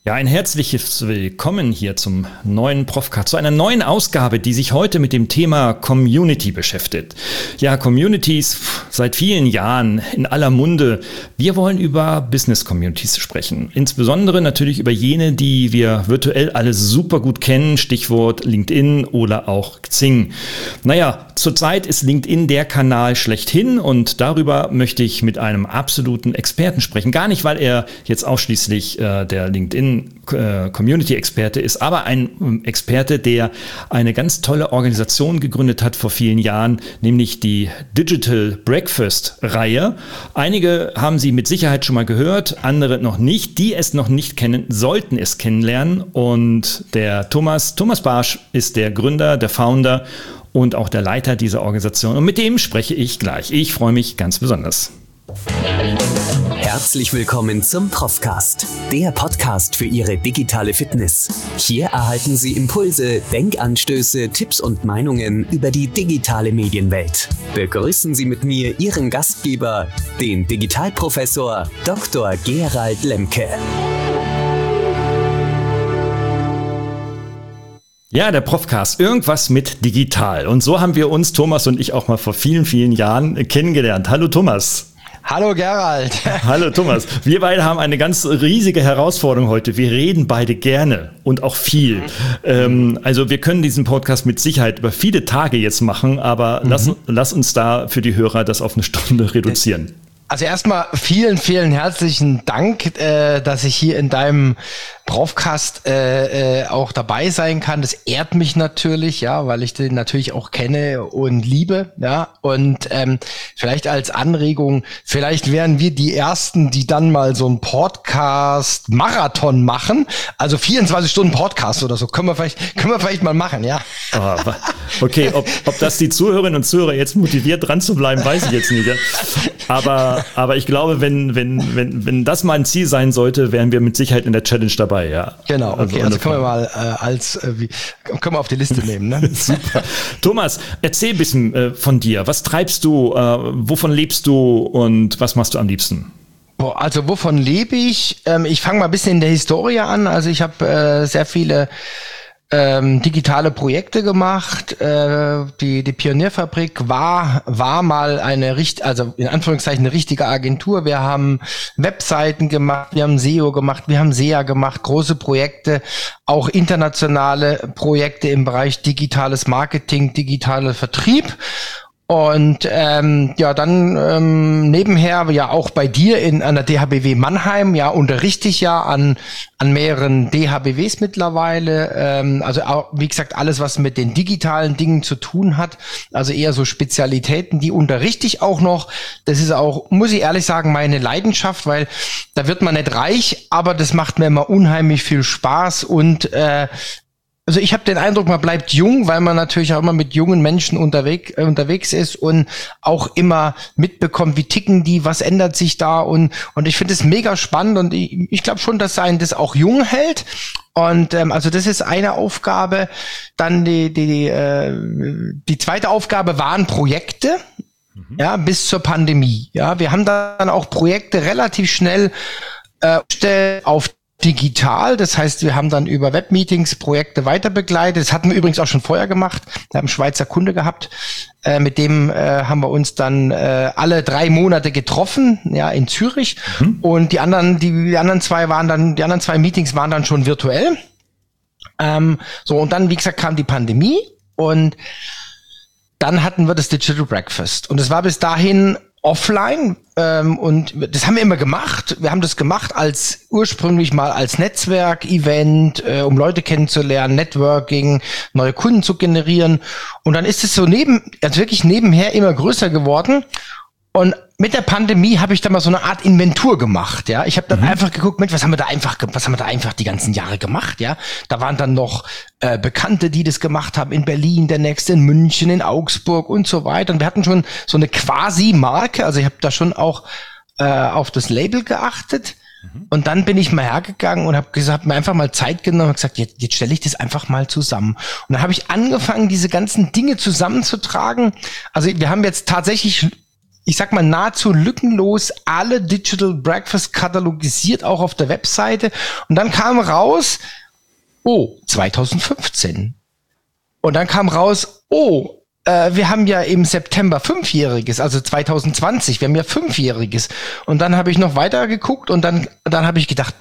Ja, ein herzliches Willkommen hier zum neuen Profcast, zu einer neuen Ausgabe, die sich heute mit dem Thema Community beschäftigt. Ja, Communities seit vielen Jahren in aller Munde. Wir wollen über Business Communities sprechen. Insbesondere natürlich über jene, die wir virtuell alle super gut kennen, Stichwort LinkedIn oder auch Xing. Naja, zurzeit ist LinkedIn der Kanal schlechthin und darüber möchte ich mit einem absoluten Experten sprechen. Gar nicht, weil er jetzt ausschließlich der LinkedIn Community-Experte ist, aber ein Experte, der eine ganz tolle Organisation gegründet hat vor vielen Jahren, nämlich die Digital Breakfast-Reihe. Einige haben sie mit Sicherheit schon mal gehört, andere noch nicht. Die es noch nicht kennen, sollten es kennenlernen. Und der Thomas Barsch ist der Gründer, der Founder und auch der Leiter dieser Organisation. Und mit dem spreche ich gleich. Ich freue mich ganz besonders. Herzlich willkommen zum Profcast, der Podcast für Ihre digitale Fitness. Hier erhalten Sie Impulse, Denkanstöße, Tipps und Meinungen über die digitale Medienwelt. Begrüßen Sie mit mir Ihren Gastgeber, den Digitalprofessor Dr. Gerald Lemke. Ja, der Profcast, irgendwas mit digital. Und so haben wir uns, Thomas und ich, auch mal vor vielen, vielen Jahren kennengelernt. Hallo Thomas. Hallo Gerald. Hallo Thomas. Wir beide haben eine ganz riesige Herausforderung heute. Wir reden beide gerne und auch viel. Also wir können diesen Podcast mit Sicherheit über viele Tage jetzt machen, aber lass uns da für die Hörer das auf eine Stunde reduzieren. Also erstmal vielen, vielen herzlichen Dank, dass ich hier in deinem Profcast auch dabei sein kann. Das ehrt mich natürlich, ja, weil ich den natürlich auch kenne und liebe, ja. Und vielleicht als Anregung, vielleicht wären wir die Ersten, die dann mal so einen Podcast-Marathon machen. Also 24 Stunden Podcast oder so. Können wir vielleicht mal machen, ja. Okay, ob das die Zuhörerinnen und Zuhörer jetzt motiviert, dran zu bleiben, weiß ich jetzt nicht. Ja? Aber ich glaube, wenn das mal ein Ziel sein sollte, wären wir mit Sicherheit in der Challenge dabei. Ja. Genau, okay, also können wir mal können wir auf die Liste nehmen. Ne? Super. Thomas, erzähl ein bisschen von dir. Was treibst du, wovon lebst du und was machst du am liebsten? Also wovon lebe ich? Ich fange mal ein bisschen in der Historie an. Also ich habe sehr viele digitale Projekte gemacht. Die Pionierfabrik war mal also in Anführungszeichen eine richtige Agentur. Wir haben Webseiten gemacht, wir haben SEO gemacht, wir haben SEA gemacht, große Projekte, auch internationale Projekte im Bereich digitales Marketing, digitaler Vertrieb. Und dann nebenher ja auch bei dir an der DHBW Mannheim, ja, unterrichte ich ja an mehreren DHBWs mittlerweile, also auch, wie gesagt, alles, was mit den digitalen Dingen zu tun hat, also eher so Spezialitäten, die unterrichte ich auch noch. Das ist auch, muss ich ehrlich sagen, meine Leidenschaft, weil da wird man nicht reich, aber das macht mir immer unheimlich viel Spaß und also ich habe den Eindruck, man bleibt jung, weil man natürlich auch immer mit jungen Menschen unterwegs ist und auch immer mitbekommt, wie ticken die, was ändert sich da und ich finde es mega spannend und ich glaube schon, dass einen das auch jung hält. Und also das ist eine Aufgabe. Dann die zweite Aufgabe waren Projekte. Ja, bis zur Pandemie. Ja, wir haben dann auch Projekte relativ schnell auf digital, das heißt, wir haben dann über Webmeetings Projekte weiter begleitet. Das hatten wir übrigens auch schon vorher gemacht. Wir haben einen Schweizer Kunde gehabt, mit dem haben wir uns dann alle 3 Monate getroffen, ja, in Zürich. Und die anderen zwei Meetings waren dann schon virtuell. Und dann, wie gesagt, kam die Pandemie und dann hatten wir das Digital Breakfast. Und es war bis dahin offline und das haben wir immer gemacht. Wir haben das gemacht ursprünglich mal als Netzwerk-Event, um Leute kennenzulernen, Networking, neue Kunden zu generieren. Und dann ist es so wirklich nebenher immer größer geworden. Und mit der Pandemie habe ich da mal so eine Art Inventur gemacht, ja. Ich habe dann einfach geguckt, Mensch, was haben wir da einfach die ganzen Jahre gemacht, ja. Da waren dann noch Bekannte, die das gemacht haben, in Berlin, der nächste in München, in Augsburg und so weiter. Und wir hatten schon so eine Quasi-Marke, also ich habe da schon auch auf das Label geachtet. Und dann bin ich mal hergegangen und habe mir einfach mal Zeit genommen und gesagt, jetzt stelle ich das einfach mal zusammen. Und dann habe ich angefangen, diese ganzen Dinge zusammenzutragen. Also wir haben jetzt tatsächlich ich sag mal, nahezu lückenlos alle Digital Breakfast katalogisiert, auch auf der Webseite. Und dann kam raus, 2015. Und dann kam raus, wir haben ja im September 5-Jähriges, also 2020, wir haben ja 5-Jähriges. Und dann habe ich noch weiter geguckt und dann habe ich gedacht,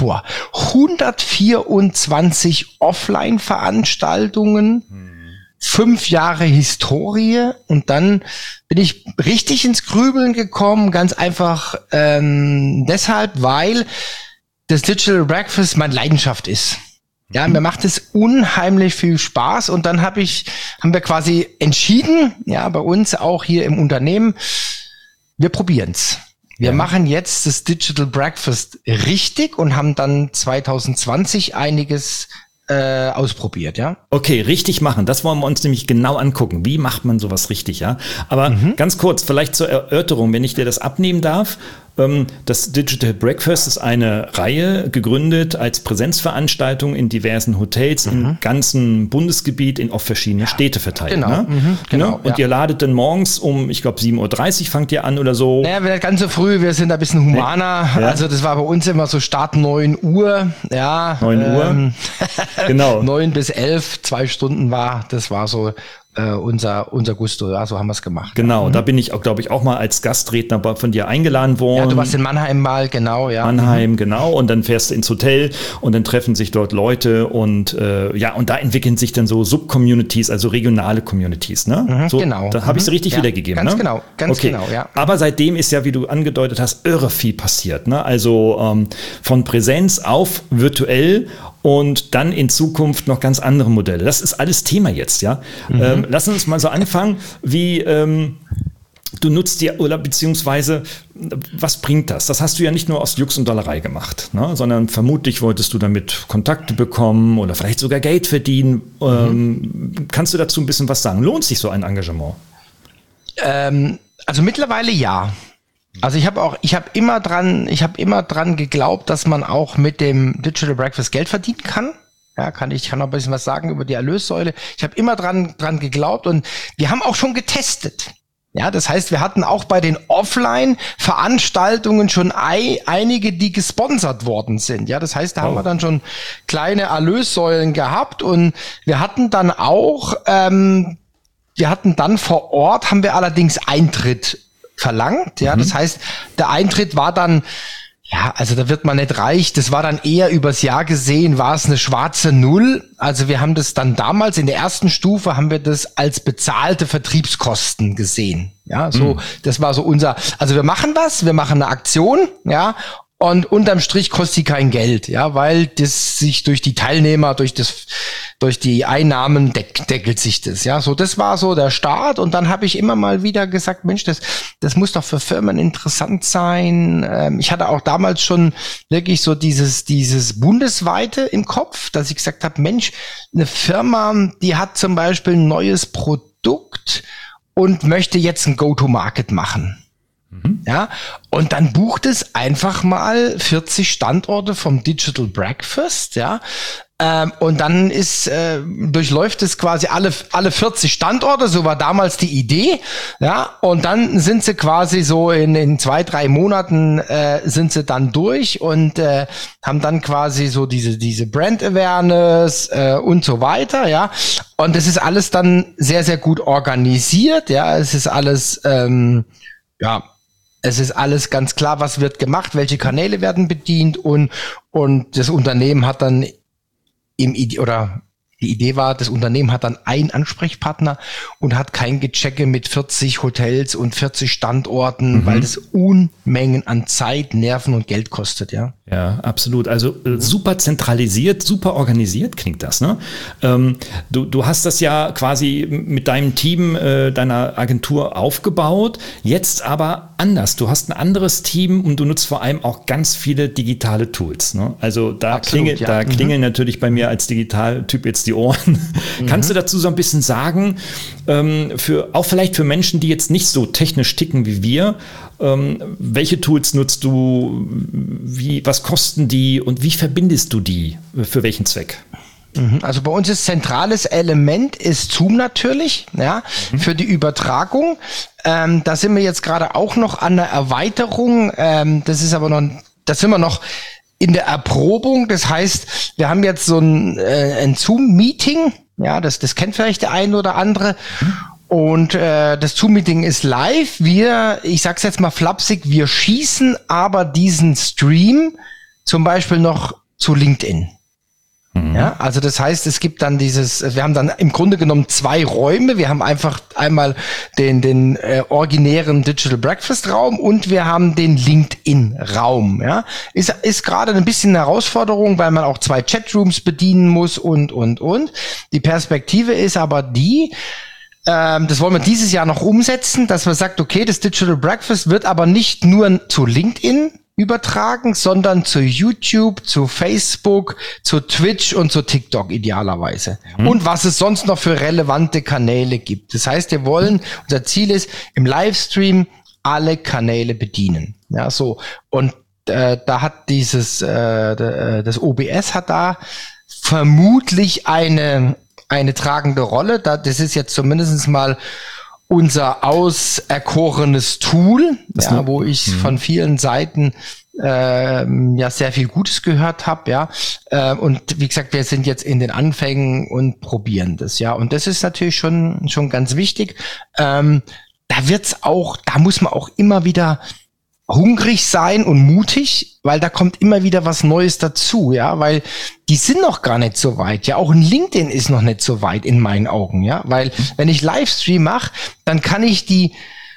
124 Offline-Veranstaltungen, 5 Jahre Historie, und dann bin ich richtig ins Grübeln gekommen, ganz einfach deshalb, weil das Digital Breakfast meine Leidenschaft ist. Ja, mir macht es unheimlich viel Spaß, und dann haben wir quasi entschieden, ja, bei uns auch hier im Unternehmen, wir probieren's. Wir machen jetzt das Digital Breakfast richtig und haben dann 2020 einiges ausprobiert, ja. Okay, richtig machen. Das wollen wir uns nämlich genau angucken. Wie macht man sowas richtig, ja? Aber ganz kurz, vielleicht zur Erörterung, wenn ich dir das abnehmen darf. Das Digital Breakfast ist eine Reihe, gegründet als Präsenzveranstaltung in diversen Hotels im ganzen Bundesgebiet auf verschiedene Städte verteilt. Genau, ne? Genau. Und ihr ladet dann morgens um, ich glaube 7.30 Uhr fangt ihr an oder so. Naja, nicht ganz so früh, wir sind ein bisschen humaner. Ja. Also das war bei uns immer so Start 9 Uhr. Ja, 9 Uhr? Genau. 9 bis 11, 2 Stunden war so unser Gusto, ja, so haben wir es gemacht. Genau, da bin ich auch, glaube ich, auch mal als Gastredner von dir eingeladen worden. Ja, du warst in Mannheim mal, genau, ja. Mannheim, genau, und dann fährst du ins Hotel und dann treffen sich dort Leute und und da entwickeln sich dann so Sub-Communities, also regionale Communities, ne? So, genau. Da habe ich es richtig wiedergegeben, ganz ne? Genau, ganz genau, ja. Aber seitdem ist ja, wie du angedeutet hast, irre viel passiert, ne? Also von Präsenz auf virtuell und dann in Zukunft noch ganz andere Modelle. Das ist alles Thema jetzt, ja. Lass uns mal so anfangen, wie du nutzt dir, oder beziehungsweise was bringt das? Das hast du ja nicht nur aus Jux und Dollerei gemacht, ne? Sondern vermutlich wolltest du damit Kontakte bekommen oder vielleicht sogar Geld verdienen. Kannst du dazu ein bisschen was sagen? Lohnt sich so ein Engagement? Also mittlerweile ja. Also ich habe immer dran geglaubt, dass man auch mit dem Digital Breakfast Geld verdienen kann. Ja, ich kann noch ein bisschen was sagen über die Erlössäule. Ich habe immer dran geglaubt, und wir haben auch schon getestet. Ja, das heißt, wir hatten auch bei den Offline-Veranstaltungen schon einige, die gesponsert worden sind. Ja, das heißt, da haben wir dann schon kleine Erlössäulen gehabt, und wir hatten dann auch, vor Ort, haben wir allerdings Eintritt verlangt. Ja, das heißt, der Eintritt war dann, ja, also da wird man nicht reich. Das war dann eher übers Jahr gesehen, war es eine schwarze Null. Also wir haben das dann damals in der ersten Stufe haben wir das als bezahlte Vertriebskosten gesehen. Ja, so, das war so also wir machen eine Aktion, ja, und unterm Strich kostet sie kein Geld, ja, weil das sich durch die Teilnehmer, durch die Einnahmen deckelt sich das, ja. So, das war so der Start, und dann habe ich immer mal wieder gesagt, Mensch, das muss doch für Firmen interessant sein. Ich hatte auch damals schon wirklich so dieses Bundesweite im Kopf, dass ich gesagt habe, Mensch, eine Firma, die hat zum Beispiel ein neues Produkt und möchte jetzt ein Go-to-Market machen. Ja, und dann bucht es einfach mal 40 Standorte vom Digital Breakfast, ja. Und dann durchläuft es quasi alle 40 Standorte, so war damals die Idee, ja. Und dann sind sie quasi so in 2-3 Monaten sind sie dann durch und haben dann quasi so diese Brand Awareness und so weiter, ja. Und das ist alles dann sehr, sehr gut organisiert, ja. Es ist alles, es ist alles ganz klar, was wird gemacht, welche Kanäle werden bedient, und das Unternehmen hat dann die Idee war, das Unternehmen hat dann einen Ansprechpartner und hat kein Gechecke mit 40 Hotels und 40 Standorten, weil das Unmengen an Zeit, Nerven und Geld kostet, ja. Ja, absolut. Also super zentralisiert, super organisiert klingt das, ne? Du hast das ja quasi mit deinem Team, deiner Agentur aufgebaut, jetzt aber anders. Du hast ein anderes Team und du nutzt vor allem auch ganz viele digitale Tools, ne? Also da klingeln natürlich bei mir als Digitaltyp jetzt die Ohren. Kannst du dazu so ein bisschen sagen, auch vielleicht für Menschen, die jetzt nicht so technisch ticken wie wir, welche Tools nutzt du, was kosten die und wie verbindest du die, für welchen Zweck? Also bei uns ist zentrales Element ist Zoom natürlich, ja, für die Übertragung. Da sind wir jetzt gerade auch noch an der Erweiterung. Das sind wir noch in der Erprobung. Das heißt, wir haben jetzt so ein Zoom-Meeting. Ja, das kennt vielleicht der eine oder andere. Und das Zoom-Meeting ist live. Ich sag's jetzt mal flapsig, wir schießen aber diesen Stream zum Beispiel noch zu LinkedIn. Ja, also das heißt, es gibt dann wir haben dann im Grunde genommen 2 Räume. Wir haben einfach einmal den originären Digital Breakfast Raum und wir haben den LinkedIn Raum. Ja, ist gerade ein bisschen eine Herausforderung, weil man auch 2 Chatrooms bedienen muss und. Die Perspektive ist aber das wollen wir dieses Jahr noch umsetzen, dass man sagt, okay, das Digital Breakfast wird aber nicht nur zu LinkedIn übertragen, sondern zu YouTube, zu Facebook, zu Twitch und zu TikTok idealerweise. Und was es sonst noch für relevante Kanäle gibt. Das heißt, unser Ziel ist, im Livestream alle Kanäle bedienen. Ja, so. Und da hat das OBS hat da vermutlich eine tragende Rolle. Das ist jetzt zumindest mal unser auserkorenes Tool, wo ich von vielen Seiten sehr viel Gutes gehört habe, ja. Und wie gesagt, wir sind jetzt in den Anfängen und probieren das, ja. Und das ist natürlich schon ganz wichtig. Da muss man auch immer wieder hungrig sein und mutig, weil da kommt immer wieder was Neues dazu, ja, weil die sind noch gar nicht so weit, ja, auch ein LinkedIn ist noch nicht so weit in meinen Augen, ja, weil wenn ich Livestream mache, dann kann ich die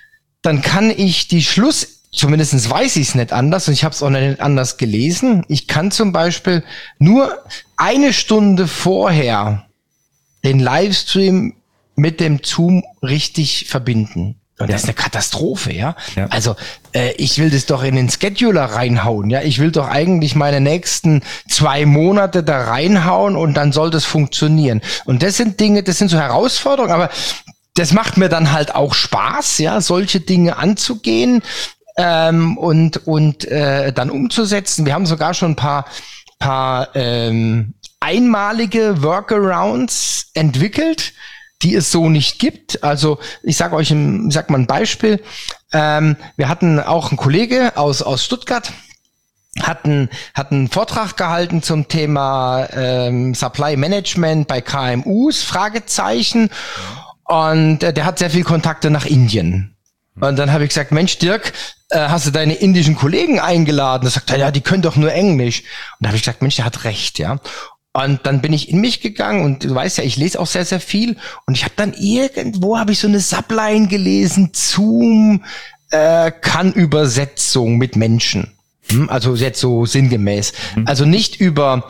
zumindest weiß ich es nicht anders und ich habe es auch nicht anders gelesen, ich kann zum Beispiel nur 1 Stunde vorher den Livestream mit dem Zoom richtig verbinden. Und das ist eine Katastrophe, ja. Also ich will das doch in den Scheduler reinhauen, ja. Ich will doch eigentlich meine nächsten 2 Monate da reinhauen und dann soll das funktionieren. Und das sind so Herausforderungen, aber das macht mir dann halt auch Spaß, ja, solche Dinge anzugehen und dann umzusetzen. Wir haben sogar schon ein paar einmalige Workarounds entwickelt, die es so nicht gibt. Also ich sag mal ein Beispiel. Wir hatten auch einen Kollege aus Stuttgart, hat einen Vortrag gehalten zum Thema Supply Management bei KMUs, Fragezeichen. Und der hat sehr viel Kontakte nach Indien. Und dann habe ich gesagt, Mensch, Dirk, hast du deine indischen Kollegen eingeladen? Da sagt er, ja, die können doch nur Englisch. Und da habe ich gesagt, Mensch, der hat recht, ja. Und dann bin ich in mich gegangen und du weißt ja, ich lese auch sehr, sehr viel. Und ich habe dann irgendwo so eine Subline gelesen, Zoom kann Übersetzung mit Menschen. Also jetzt so sinngemäß. Also nicht über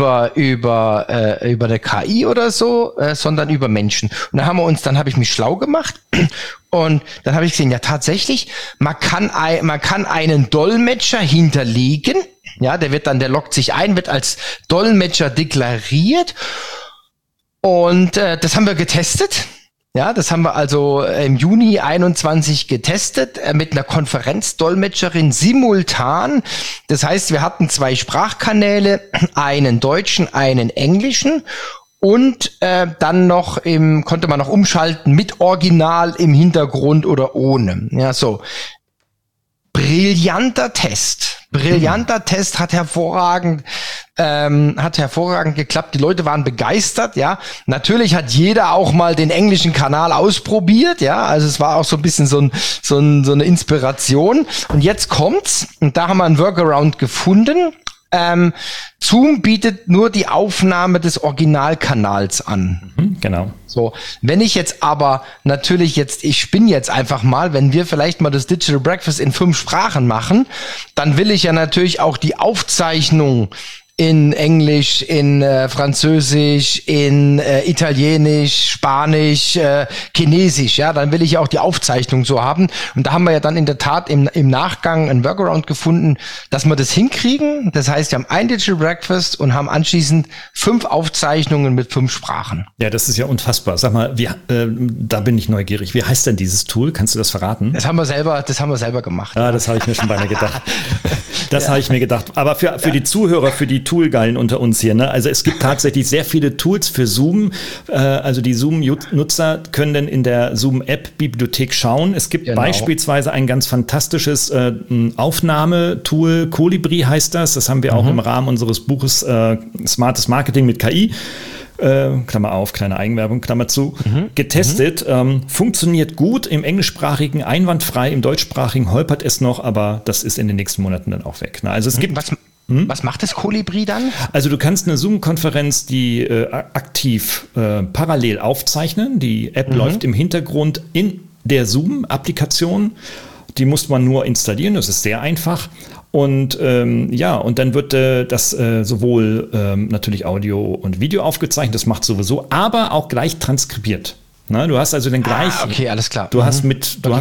eine KI oder so, sondern über Menschen. Und dann habe ich mich schlau gemacht und dann habe ich gesehen, ja tatsächlich, man kann einen Dolmetscher hinterlegen. Ja, der loggt sich ein, wird als Dolmetscher deklariert und das haben wir getestet. Ja, das haben wir also im Juni 21 getestet mit einer Konferenzdolmetscherin simultan. Das heißt, wir hatten 2 Sprachkanäle, einen deutschen, einen englischen und dann konnte man noch umschalten mit Original im Hintergrund oder ohne. Ja, so. Brillanter Test, hat hervorragend geklappt. Die Leute waren begeistert, ja. Natürlich hat jeder auch mal den englischen Kanal ausprobiert, ja. Also es war auch so ein bisschen so eine Inspiration. Und jetzt kommt's, und da haben wir einen Workaround gefunden. Zoom bietet nur die Aufnahme des Originalkanals an. Genau. So, wenn ich jetzt aber natürlich ich spinne jetzt einfach mal, wenn wir vielleicht mal das Digital Breakfast in 5 Sprachen machen, dann will ich ja natürlich auch die Aufzeichnung in Englisch, in Französisch, in Italienisch, Spanisch, Chinesisch, ja, dann will ich ja auch die Aufzeichnung so haben. Und da haben wir ja dann in der Tat im Nachgang einen Workaround gefunden, dass wir das hinkriegen. Das heißt, wir haben ein Digital Breakfast und haben anschließend 5 Aufzeichnungen mit 5 Sprachen. Ja, das ist ja unfassbar. Sag mal, da bin ich neugierig. Wie heißt denn dieses Tool? Kannst du das verraten? Das haben wir selber gemacht. Ja, das habe ich mir schon beinahe gedacht. Das habe ich mir gedacht. Aber für die Zuhörer, für die Toolgeilen unter uns hier. Ne? Also es gibt tatsächlich sehr viele Tools für Zoom. Also die Zoom-Nutzer können dann in der Zoom-App-Bibliothek schauen. Es gibt beispielsweise ein ganz fantastisches Aufnahmetool, Colibri heißt das. Das haben wir auch im Rahmen unseres Buches Smartes Marketing mit KI. Klammer auf, kleine Eigenwerbung, Klammer zu, getestet. Funktioniert gut im englischsprachigen, einwandfrei, im deutschsprachigen holpert es noch, aber das ist in den nächsten Monaten dann auch weg. Ne? Also es gibt... Was macht das Colibri dann? Also du kannst eine Zoom-Konferenz, die aktiv parallel aufzeichnen. Die App läuft im Hintergrund in der Zoom-Applikation. Die muss man nur installieren, das ist sehr einfach. Und und dann wird das sowohl natürlich Audio und Video aufgezeichnet, das macht sowieso, aber auch gleich transkribiert. Na, du hast also dann gleich. Okay, alles klar. Du hast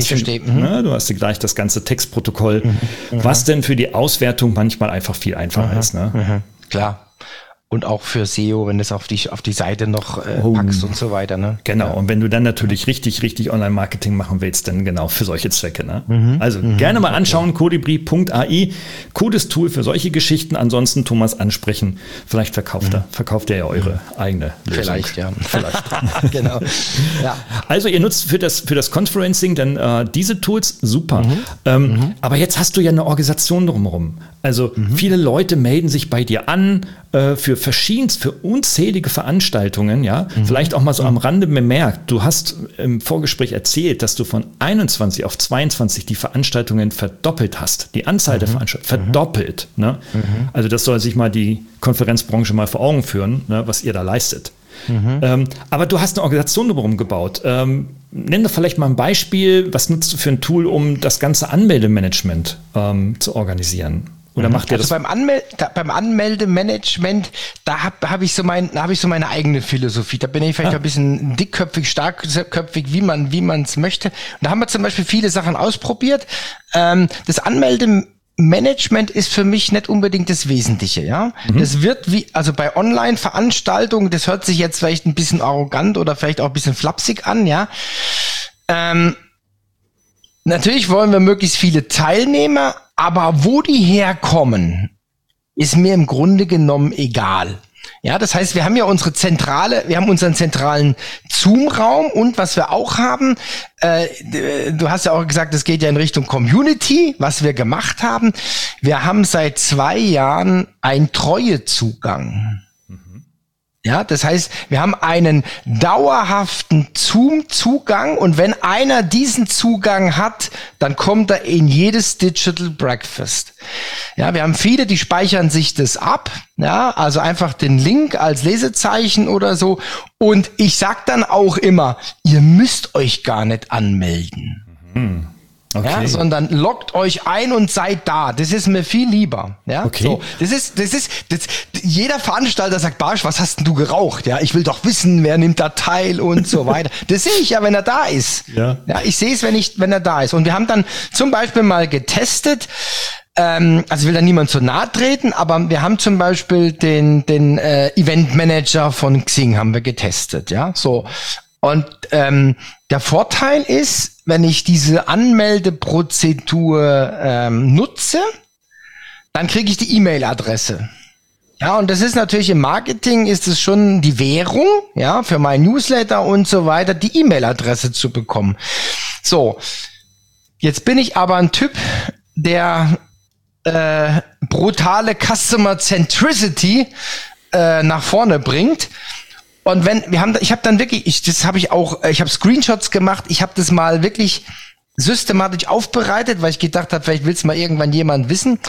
gleich das ganze Textprotokoll, was denn für die Auswertung manchmal einfach viel einfacher ist. Ne? Klar. Und auch für SEO, wenn du es auf die Seite noch packst und so weiter. Ne? Genau, und wenn du dann natürlich richtig Online-Marketing machen willst, dann genau für solche Zwecke. Ne? Also gerne mal anschauen, colibri.ai, cooles Tool für solche Geschichten. Ansonsten Thomas ansprechen, vielleicht verkauft er ja eure eigene Lösung. Vielleicht. Genau. Ja. Also ihr nutzt für das Conferencing dann diese Tools, super. Aber jetzt hast du ja eine Organisation drumherum. Also viele Leute melden sich bei dir an für unzählige Veranstaltungen, ja. Vielleicht auch mal so am Rande bemerkt, du hast im Vorgespräch erzählt, dass du von 21 auf 22 die Veranstaltungen verdoppelt hast. Die Anzahl der Veranstaltungen verdoppelt. Ne? Also das soll sich mal die Konferenzbranche mal vor Augen führen, ne, was ihr da leistet. Aber du hast eine Organisation drumherum gebaut. Nenn doch vielleicht mal ein Beispiel, was nutzt du für ein Tool, um das ganze Anmeldemanagement zu organisieren? Oder macht ihr das? Beim Anmeldemanagement, da habe ich so meine eigene Philosophie. Da bin ich vielleicht ein bisschen dickköpfig, starkköpfig, wie man es möchte. Und da haben wir zum Beispiel viele Sachen ausprobiert. Das Anmeldemanagement ist für mich nicht unbedingt das Wesentliche, ja. Das wird also bei Online-Veranstaltungen, das hört sich jetzt vielleicht ein bisschen arrogant oder vielleicht auch ein bisschen flapsig an, ja. Natürlich wollen wir möglichst viele Teilnehmer, aber wo die herkommen, ist mir im Grunde genommen egal. Ja, das heißt, wir haben ja unseren zentralen Zoom-Raum und was wir auch haben, du hast ja auch gesagt, es geht ja in Richtung Community, was wir gemacht haben. Wir haben seit 2 Jahren einen Treuezugang. Ja, das heißt, wir haben einen dauerhaften Zoom-Zugang und wenn einer diesen Zugang hat, dann kommt er in jedes Digital Breakfast. Ja, wir haben viele, die speichern sich das ab, ja, also einfach den Link als Lesezeichen oder so. Und ich sag dann auch immer, ihr müsst euch gar nicht anmelden. Okay. Ja, sondern loggt euch ein und seid da. Das ist mir viel lieber. Ja, okay. So, das ist jeder Veranstalter sagt, Barsch, was hast denn du geraucht? Ja, ich will doch wissen, wer nimmt da teil und so weiter. Das sehe ich ja, wenn er da ist. Ja, ich sehe es, wenn er da ist. Und wir haben dann zum Beispiel mal getestet, also ich will da niemand zu nahe treten, aber wir haben zum Beispiel den Event Manager von Xing haben wir getestet. Ja, so. Und der Vorteil ist, wenn ich diese Anmeldeprozedur nutze, dann kriege ich die E-Mail-Adresse. Ja, und das ist natürlich im Marketing ist es schon die Währung, ja, für mein Newsletter und so weiter, die E-Mail-Adresse zu bekommen. So, jetzt bin ich aber ein Typ, der brutale Customer Centricity nach vorne bringt. Und ich habe Screenshots gemacht, ich habe das mal wirklich systematisch aufbereitet, weil ich gedacht habe, vielleicht will es mal irgendwann jemand wissen.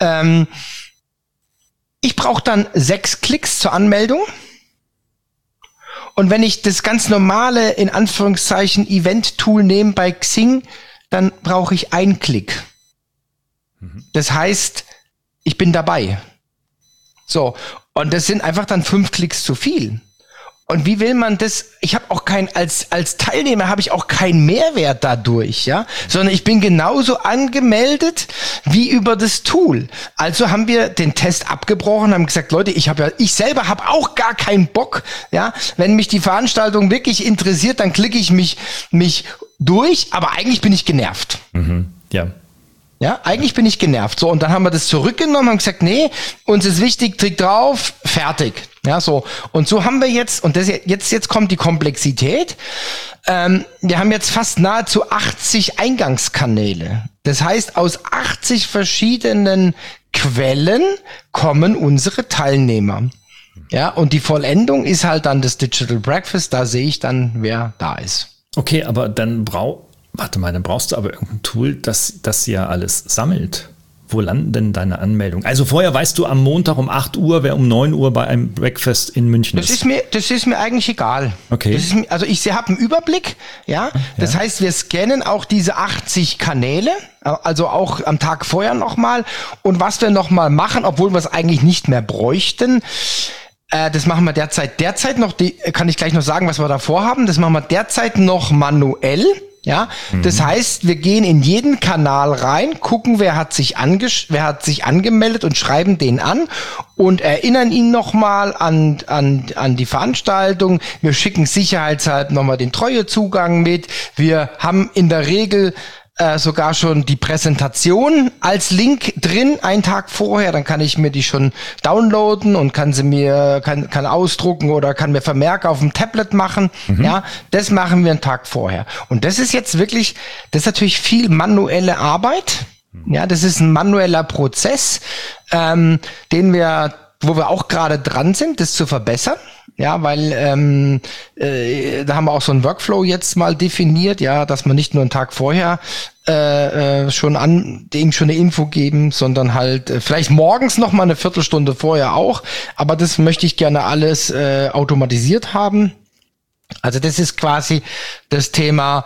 Ich brauche dann 6 Klicks zur Anmeldung. Und wenn ich das ganz normale, in Anführungszeichen, Event-Tool nehme bei Xing, dann brauche ich 1 Klick. Das heißt, ich bin dabei. So, und das sind einfach dann 5 Klicks zu viel. Und wie will man das? Ich habe auch als Teilnehmer habe ich auch keinen Mehrwert dadurch, ja, sondern ich bin genauso angemeldet wie über das Tool. Also haben wir den Test abgebrochen, haben gesagt, Leute, ich selber habe auch gar keinen Bock, ja, wenn mich die Veranstaltung wirklich interessiert, dann klicke ich mich durch, aber eigentlich bin ich genervt. Ja. Ja, eigentlich bin ich genervt. So, und dann haben wir das zurückgenommen, haben gesagt, nee, uns ist wichtig, Klick drauf, fertig. Ja, so. Und so haben wir jetzt, und das jetzt kommt die Komplexität. Wir haben jetzt fast nahezu 80 Eingangskanäle. Das heißt, aus 80 verschiedenen Quellen kommen unsere Teilnehmer. Ja, und die Vollendung ist halt dann das Digital Breakfast, da sehe ich dann, wer da ist. Okay, aber dann brauchst du aber irgendein Tool, das ja alles sammelt. Wo landen denn deine Anmeldungen? Also vorher weißt du am Montag um 8 Uhr, wer um 9 Uhr bei einem Breakfast in München ist. Das ist mir eigentlich egal. Okay. Ich habe einen Überblick, ja. Das heißt, wir scannen auch diese 80 Kanäle, also auch am Tag vorher nochmal. Und was wir nochmal machen, obwohl wir es eigentlich nicht mehr bräuchten, das machen wir derzeit noch, kann ich gleich noch sagen, was wir da vorhaben. Das machen wir derzeit noch manuell. Ja, das heißt, wir gehen in jeden Kanal rein, gucken, wer hat sich angemeldet und schreiben den an und erinnern ihn nochmal an die Veranstaltung. Wir schicken sicherheitshalber nochmal den Treuezugang mit. Wir haben in der Regel sogar schon die Präsentation als Link drin, einen Tag vorher, dann kann ich mir die schon downloaden und kann ausdrucken oder kann mir Vermerke auf dem Tablet machen. Ja, das machen wir einen Tag vorher. Und das ist jetzt wirklich, das ist natürlich viel manuelle Arbeit. Ja, das ist ein manueller Prozess, wo wir auch gerade dran sind, das zu verbessern. Ja, weil da haben wir auch so einen Workflow jetzt mal definiert, ja, dass man nicht nur einen Tag vorher schon eine Info geben, sondern halt vielleicht morgens noch mal eine Viertelstunde vorher auch. Aber das möchte ich gerne alles automatisiert haben. Also das ist quasi das Thema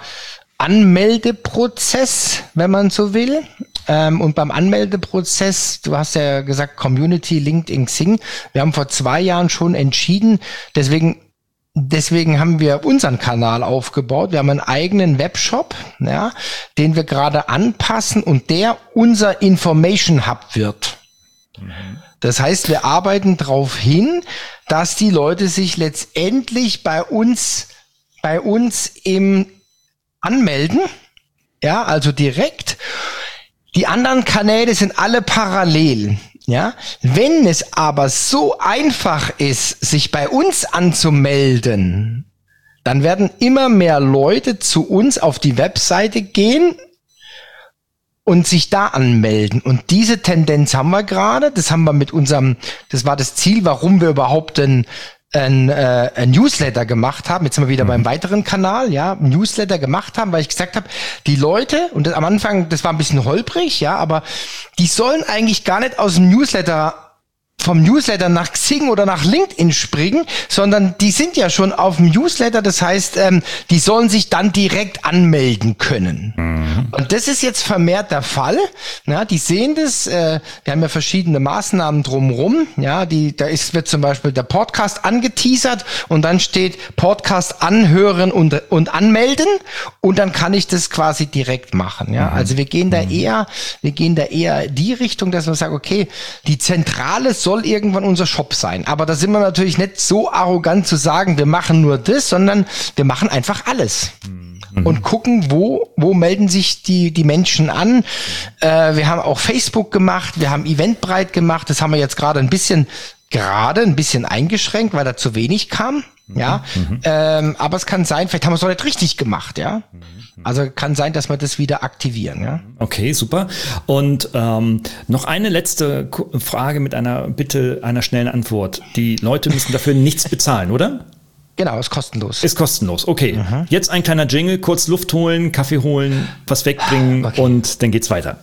Anmeldeprozess, wenn man so will. Und beim Anmeldeprozess, du hast ja gesagt, Community, LinkedIn, Xing. Wir haben vor 2 Jahren schon entschieden, deswegen haben wir unseren Kanal aufgebaut. Wir haben einen eigenen Webshop, ja, den wir gerade anpassen und der unser Information Hub wird. Das heißt, wir arbeiten darauf hin, dass die Leute sich letztendlich bei uns im anmelden, ja, also direkt. Die anderen Kanäle sind alle parallel, ja. Wenn es aber so einfach ist, sich bei uns anzumelden, dann werden immer mehr Leute zu uns auf die Webseite gehen und sich da anmelden. Und diese Tendenz haben wir gerade. Das haben wir das war das Ziel, warum wir überhaupt ein Newsletter gemacht haben, jetzt sind wir wieder beim weiteren Kanal, ja, Newsletter gemacht haben, weil ich gesagt habe, die Leute, und am Anfang, das war ein bisschen holprig, ja, aber die sollen eigentlich gar nicht vom Newsletter nach Xing oder nach LinkedIn springen, sondern die sind ja schon auf dem Newsletter, das heißt, die sollen sich dann direkt anmelden können. Und das ist jetzt vermehrt der Fall. Ja, die sehen das, wir haben ja verschiedene Maßnahmen drumherum. Ja, wird zum Beispiel der Podcast angeteasert und dann steht Podcast anhören und anmelden und dann kann ich das quasi direkt machen. Ja, also wir gehen da eher die Richtung, dass man sagt, okay, die Zentrale soll irgendwann unser Shop sein. Aber da sind wir natürlich nicht so arrogant zu sagen, wir machen nur das, sondern wir machen einfach alles. Und gucken, wo melden sich die Menschen an. Wir haben auch Facebook gemacht, wir haben Eventbrite gemacht, das haben wir jetzt gerade ein bisschen eingeschränkt, weil da zu wenig kam. Ja, aber es kann sein, vielleicht haben wir es noch nicht richtig gemacht, ja. Also kann sein, dass wir das wieder aktivieren, ja. Okay, super. Und noch eine letzte Frage mit einer Bitte einer schnellen Antwort. Die Leute müssen dafür nichts bezahlen, oder? Genau, ist kostenlos. Ist kostenlos, okay. Jetzt ein kleiner Jingle, kurz Luft holen, Kaffee holen, was wegbringen und dann geht's weiter.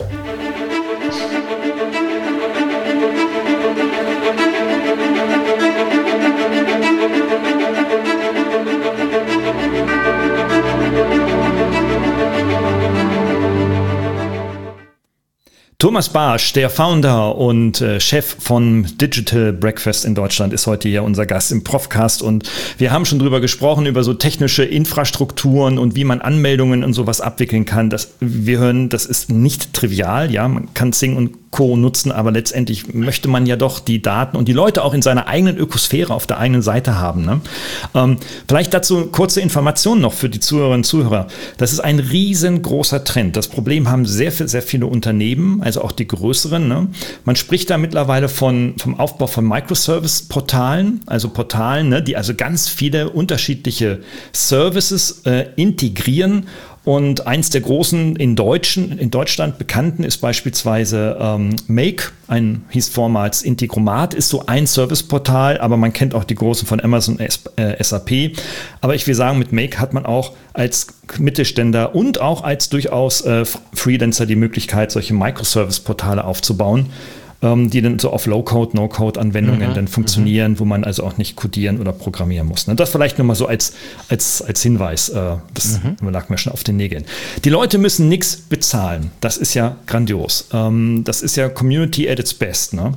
Thomas Barsch, der Founder und Chef von Digital Breakfast in Deutschland, ist heute hier unser Gast im Profcast und wir haben schon drüber gesprochen, über so technische Infrastrukturen und wie man Anmeldungen und sowas abwickeln kann. Wir hören, das ist nicht trivial, ja, man kann Xing und Co. nutzen, aber letztendlich möchte man ja doch die Daten und die Leute auch in seiner eigenen Ökosphäre auf der eigenen Seite haben. Ne? Vielleicht dazu kurze Informationen noch für die Zuhörerinnen und Zuhörer. Das ist ein riesengroßer Trend. Das Problem haben sehr viele Unternehmen, also auch die größeren. Ne? Man spricht da mittlerweile vom Aufbau von Microservice-Portalen, also Portalen, ne, die also ganz viele unterschiedliche Services integrieren. Und eins der großen in Deutschland bekannten ist beispielsweise Make, hieß vormals Integromat, ist so ein Serviceportal, aber man kennt auch die großen von Amazon, SAP. Aber ich will sagen, mit Make hat man auch als Mittelständler und auch als durchaus Freelancer die Möglichkeit, solche Microservice-Portale aufzubauen, die dann so auf Low-Code, No-Code-Anwendungen dann funktionieren, wo man also auch nicht codieren oder programmieren muss. Ne? Das vielleicht nochmal so als Hinweis, das lag mir schon auf den Nägeln. Die Leute müssen nichts bezahlen, das ist ja grandios. Das ist ja Community at its best. Ne?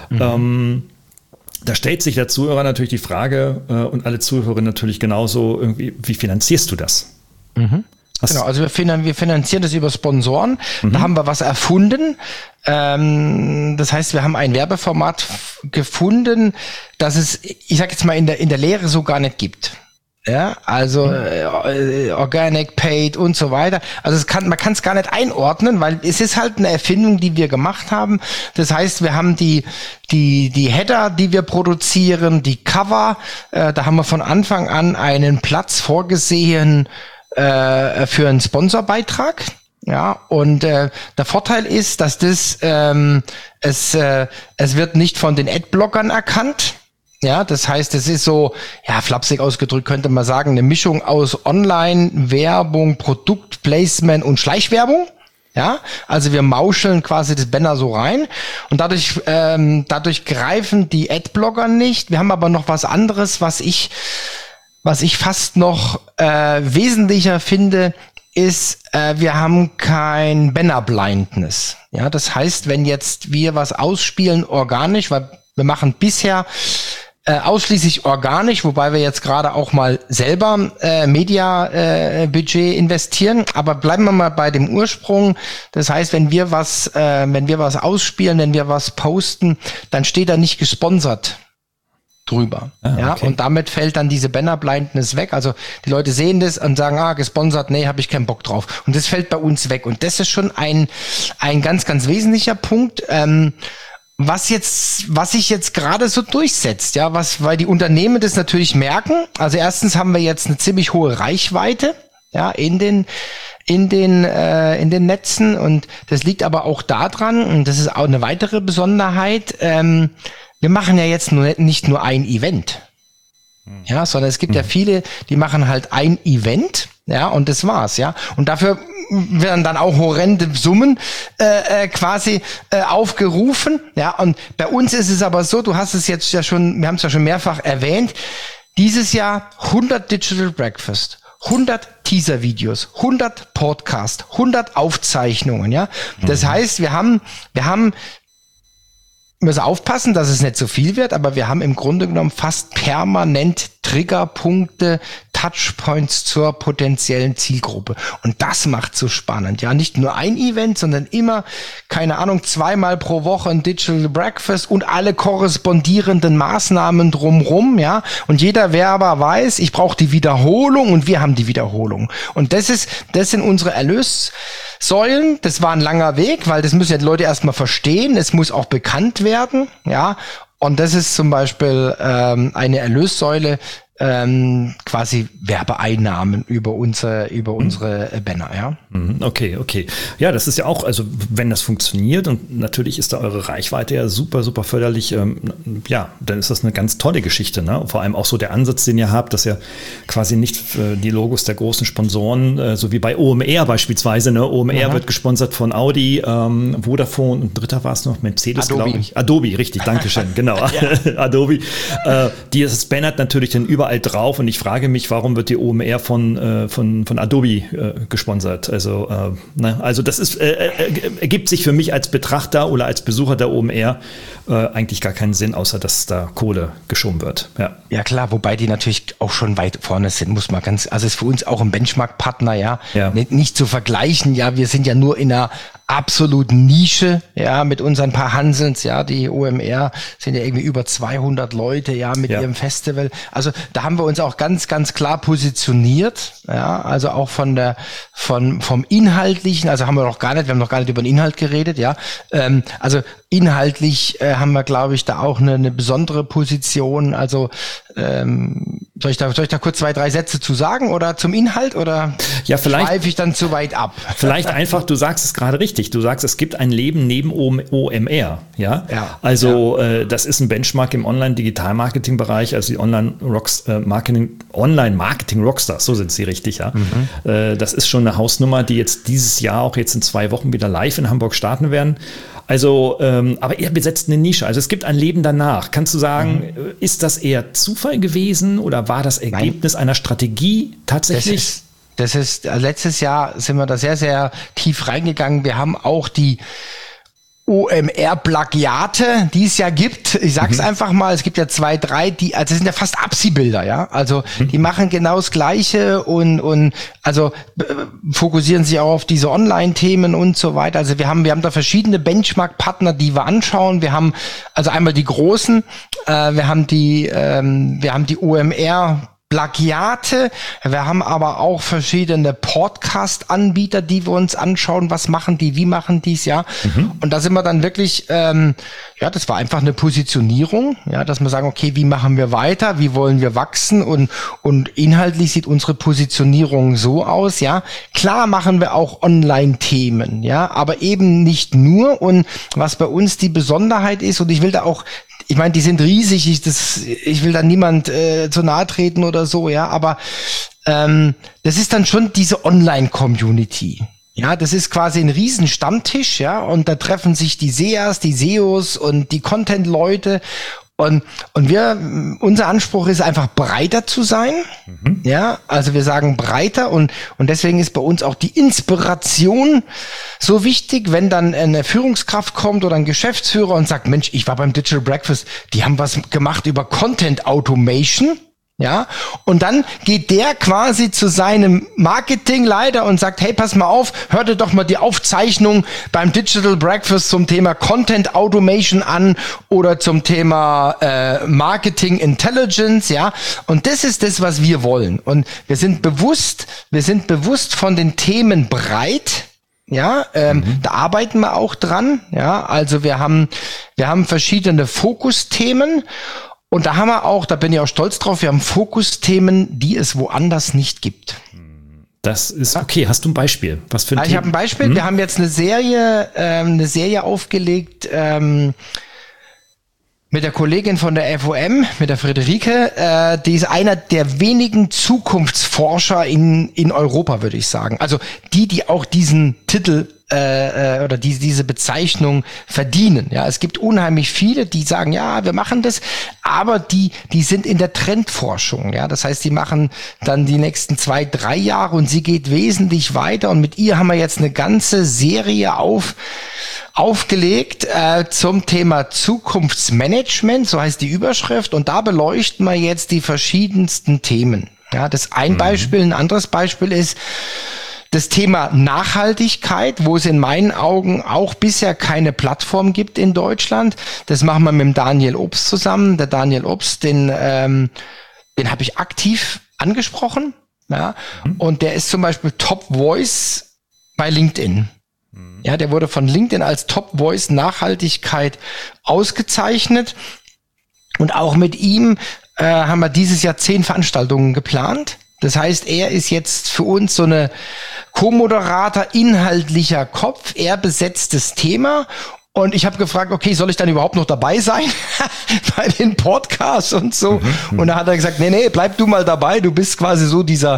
Da stellt sich der Zuhörer natürlich die Frage und alle Zuhörerinnen natürlich genauso, irgendwie, wie finanzierst du das? Genau, also wir finanzieren das über Sponsoren. Da haben wir was erfunden. Das heißt, wir haben ein Werbeformat gefunden, das es, ich sag jetzt mal, in der Lehre so gar nicht gibt. Ja, also Organic, Paid und so weiter. Also man kann es gar nicht einordnen, weil es ist halt eine Erfindung, die wir gemacht haben. Das heißt, wir haben die Header, die wir produzieren, die Cover. Da haben wir von Anfang an einen Platz vorgesehen für einen Sponsorbeitrag. Ja, und der Vorteil ist, dass das es wird nicht von den Adblockern erkannt. Ja, das heißt, es ist so, ja, flapsig ausgedrückt könnte man sagen, eine Mischung aus Online-Werbung, Produktplacement und Schleichwerbung. Ja, also wir mauscheln quasi das Banner so rein und dadurch greifen die Adblocker nicht. Wir haben aber noch was anderes, was ich fast noch wesentlicher finde, ist, wir haben kein Banner-Blindness. Ja, das heißt, wenn jetzt wir was ausspielen organisch, weil wir machen bisher ausschließlich organisch, wobei wir jetzt gerade auch mal selber Media-Budget investieren. Aber bleiben wir mal bei dem Ursprung. Das heißt, wenn wir was ausspielen, wenn wir was posten, dann steht da nicht gesponsert drüber. Ja, okay. Und damit fällt dann diese Banner-Blindness weg. Also die Leute sehen das und sagen, gesponsert, nee, habe ich keinen Bock drauf. Und das fällt bei uns weg. Und das ist schon ein ganz, ganz wesentlicher Punkt, was sich jetzt gerade so durchsetzt, ja, weil die Unternehmen das natürlich merken. Also erstens haben wir jetzt eine ziemlich hohe Reichweite, ja, in den Netzen, und das liegt aber auch daran, und das ist auch eine weitere Besonderheit, wir machen ja jetzt nicht nur ein Event, ja, sondern es gibt ja viele, die machen halt ein Event, ja, und das war's, ja, und dafür werden dann auch horrende Summen quasi aufgerufen, ja, und bei uns ist es aber so, du hast es jetzt ja schon, wir haben es ja schon mehrfach erwähnt, dieses Jahr 100 Digital Breakfast, 100 Teaser-Videos, 100 Podcasts, 100 Aufzeichnungen, ja, das heißt, wir müssen aufpassen, dass es nicht so viel wird, aber wir haben im Grunde genommen fast permanent Triggerpunkte, Touchpoints zur potenziellen Zielgruppe. Und das macht so spannend. Ja, nicht nur ein Event, sondern immer, keine Ahnung, 2-mal pro Woche ein Digital Breakfast und alle korrespondierenden Maßnahmen drumrum, ja. Und jeder Werber weiß, ich brauche die Wiederholung und wir haben die Wiederholung. Und das sind unsere Erlössäulen. Das war ein langer Weg, weil das müssen ja die Leute erstmal verstehen. Es muss auch bekannt werden, ja. Und das ist zum Beispiel eine Erlössäule, quasi Werbeeinnahmen über unsere Banner, ja. Okay. Ja, das ist ja auch, also wenn das funktioniert und natürlich ist da eure Reichweite ja super, super förderlich, ja, dann ist das eine ganz tolle Geschichte, ne? Vor allem auch so der Ansatz, den ihr habt, dass ihr quasi nicht die Logos der großen Sponsoren, so wie bei OMR beispielsweise, ne? OMR wird gesponsert von Audi, Vodafone und dritter war es noch, Mercedes, glaube ich. Adobe, richtig, Dankeschön, genau. Adobe. Die das bannert natürlich dann überall überall drauf und ich frage mich, warum wird die OMR von Adobe gesponsert? Also, also das ist ergibt sich für mich als Betrachter oder als Besucher der OMR eigentlich gar keinen Sinn, außer dass da Kohle geschoben wird. Ja klar, wobei die natürlich auch schon weit vorne sind, muss man also ist für uns auch ein Benchmark-Partner, ja. Nicht zu vergleichen, ja, wir sind ja nur in einer absoluten Nische, ja, mit unseren paar Hansens, ja, die OMR sind ja irgendwie über 200 Leute, ja, mit ihrem Festival. Also da haben wir uns auch ganz, ganz klar positioniert, ja, also auch vom Inhaltlichen, also wir haben noch gar nicht über den Inhalt geredet, ja, also inhaltlich haben wir, glaube ich, da auch eine besondere Position, also soll ich da kurz 2, 3 Sätze zu sagen oder zum Inhalt oder schweife ich dann zu weit ab? Vielleicht einfach, du sagst es gerade richtig, du sagst, es gibt ein Leben neben OMR, ja? Also das ist ein Benchmark im Online-Digital-Marketing-Bereich, also die Online-Marketing-Rockstars, so sind sie richtig, ja. Das ist schon eine Hausnummer, die jetzt dieses Jahr auch jetzt in 2 Wochen wieder live in Hamburg starten werden. Also, aber ihr besetzt eine Nische. Also es gibt ein Leben danach. Kannst du sagen, ist das eher Zufall gewesen oder war das Ergebnis einer Strategie tatsächlich? Das ist letztes Jahr sind wir da sehr, sehr tief reingegangen. Wir haben auch die OMR-Plagiate, die es ja gibt. Ich sag's einfach mal, es gibt ja 2, 3, also das sind ja fast Abziehbilder, ja. Also die machen genau das Gleiche und also fokussieren sich auch auf diese Online-Themen und so weiter. Also wir haben da verschiedene Benchmark-Partner, die wir anschauen. Wir haben also einmal die großen, wir haben die OMR Plagiate, wir haben aber auch verschiedene Podcast-Anbieter, die wir uns anschauen, was machen die, wie machen die's, ja. Und da sind wir dann wirklich, das war einfach eine Positionierung, ja, dass wir sagen, okay, wie machen wir weiter, wie wollen wir wachsen und inhaltlich sieht unsere Positionierung so aus, ja. Klar machen wir auch Online-Themen, ja, aber eben nicht nur und was bei uns die Besonderheit ist und ich meine, die sind riesig, ich will da niemand zu nahe treten oder so, ja, aber das ist dann schon diese Online-Community. Ja, das ist quasi ein Riesen-Stammtisch, ja, und da treffen sich die SEAs, die SEOs und die Content-Leute und unser Anspruch ist einfach breiter zu sein, ja, also wir sagen breiter und deswegen ist bei uns auch die Inspiration so wichtig, wenn dann eine Führungskraft kommt oder ein Geschäftsführer und sagt, Mensch, ich war beim Digital Breakfast, die haben was gemacht über Content Automation, ja, und dann geht der quasi zu seinem Marketingleiter und sagt, hey, pass mal auf, hör dir doch mal die Aufzeichnung beim Digital Breakfast zum Thema Content Automation an oder zum Thema Marketing Intelligence, ja, und das ist das, was wir wollen und wir sind bewusst von den Themen breit. Ja, da arbeiten wir auch dran, ja, also wir haben verschiedene Fokusthemen. Und da haben wir auch, da bin ich auch stolz drauf, wir haben Fokusthemen, die es woanders nicht gibt. Das ist okay. Hast du ein Beispiel? Was für ein Thema? Ich habe ein Beispiel. Wir haben jetzt eine Serie aufgelegt mit der Kollegin von der FOM, mit der Friederike. Die ist einer der wenigen Zukunftsforscher in Europa, würde ich sagen. Also die auch diesen Titel oder diese Bezeichnung verdienen. Ja, es gibt unheimlich viele, die sagen, ja, wir machen das, aber die sind in der Trendforschung. Ja, das heißt, die machen dann die nächsten 2, 3 Jahre und sie geht wesentlich weiter und mit ihr haben wir jetzt eine ganze Serie aufgelegt zum Thema Zukunftsmanagement, so heißt die Überschrift und da beleuchten wir jetzt die verschiedensten Themen. Ja, das ein Beispiel, ein anderes Beispiel ist das Thema Nachhaltigkeit, wo es in meinen Augen auch bisher keine Plattform gibt in Deutschland. Das machen wir mit dem Daniel Obst zusammen. Der Daniel Obst, den habe ich aktiv angesprochen. Ja, und der ist zum Beispiel Top Voice bei LinkedIn. Ja, der wurde von LinkedIn als Top Voice Nachhaltigkeit ausgezeichnet. Und auch mit ihm haben wir dieses Jahr 10 Veranstaltungen geplant. Das heißt, er ist jetzt für uns so eine Co-Moderator, inhaltlicher Kopf. Er besetzt das Thema Und ich habe gefragt, okay, soll ich dann überhaupt noch dabei sein bei den Podcasts und so? Und da hat er gesagt, nee, bleib du mal dabei. Du bist quasi so dieser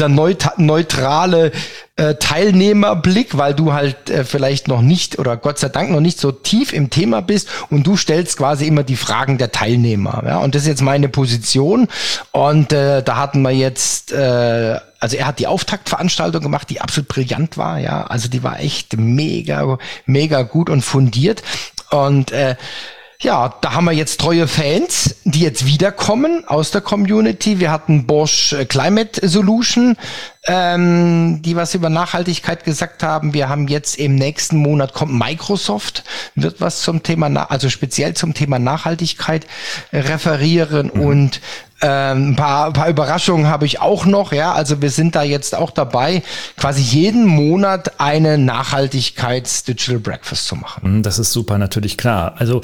neutrale Teilnehmerblick, weil du halt vielleicht noch nicht oder Gott sei Dank noch nicht so tief im Thema bist und du stellst quasi immer die Fragen der Teilnehmer. Ja? Und das ist jetzt meine Position. Und da hatten wir jetzt also er hat die Auftaktveranstaltung gemacht, die absolut brillant war, ja. Also die war echt mega, mega gut und fundiert. Und ja, da haben wir jetzt treue Fans, die jetzt wiederkommen aus der Community. Wir hatten Bosch Climate Solution, die was über Nachhaltigkeit gesagt haben. Wir haben jetzt im nächsten Monat kommt Microsoft, wird was zum Thema, also speziell zum Thema Nachhaltigkeit referieren und ein paar Überraschungen habe ich auch noch, ja, also wir sind da jetzt auch dabei, quasi jeden Monat eine Nachhaltigkeits-Digital Breakfast zu machen. Das ist super, natürlich klar. Also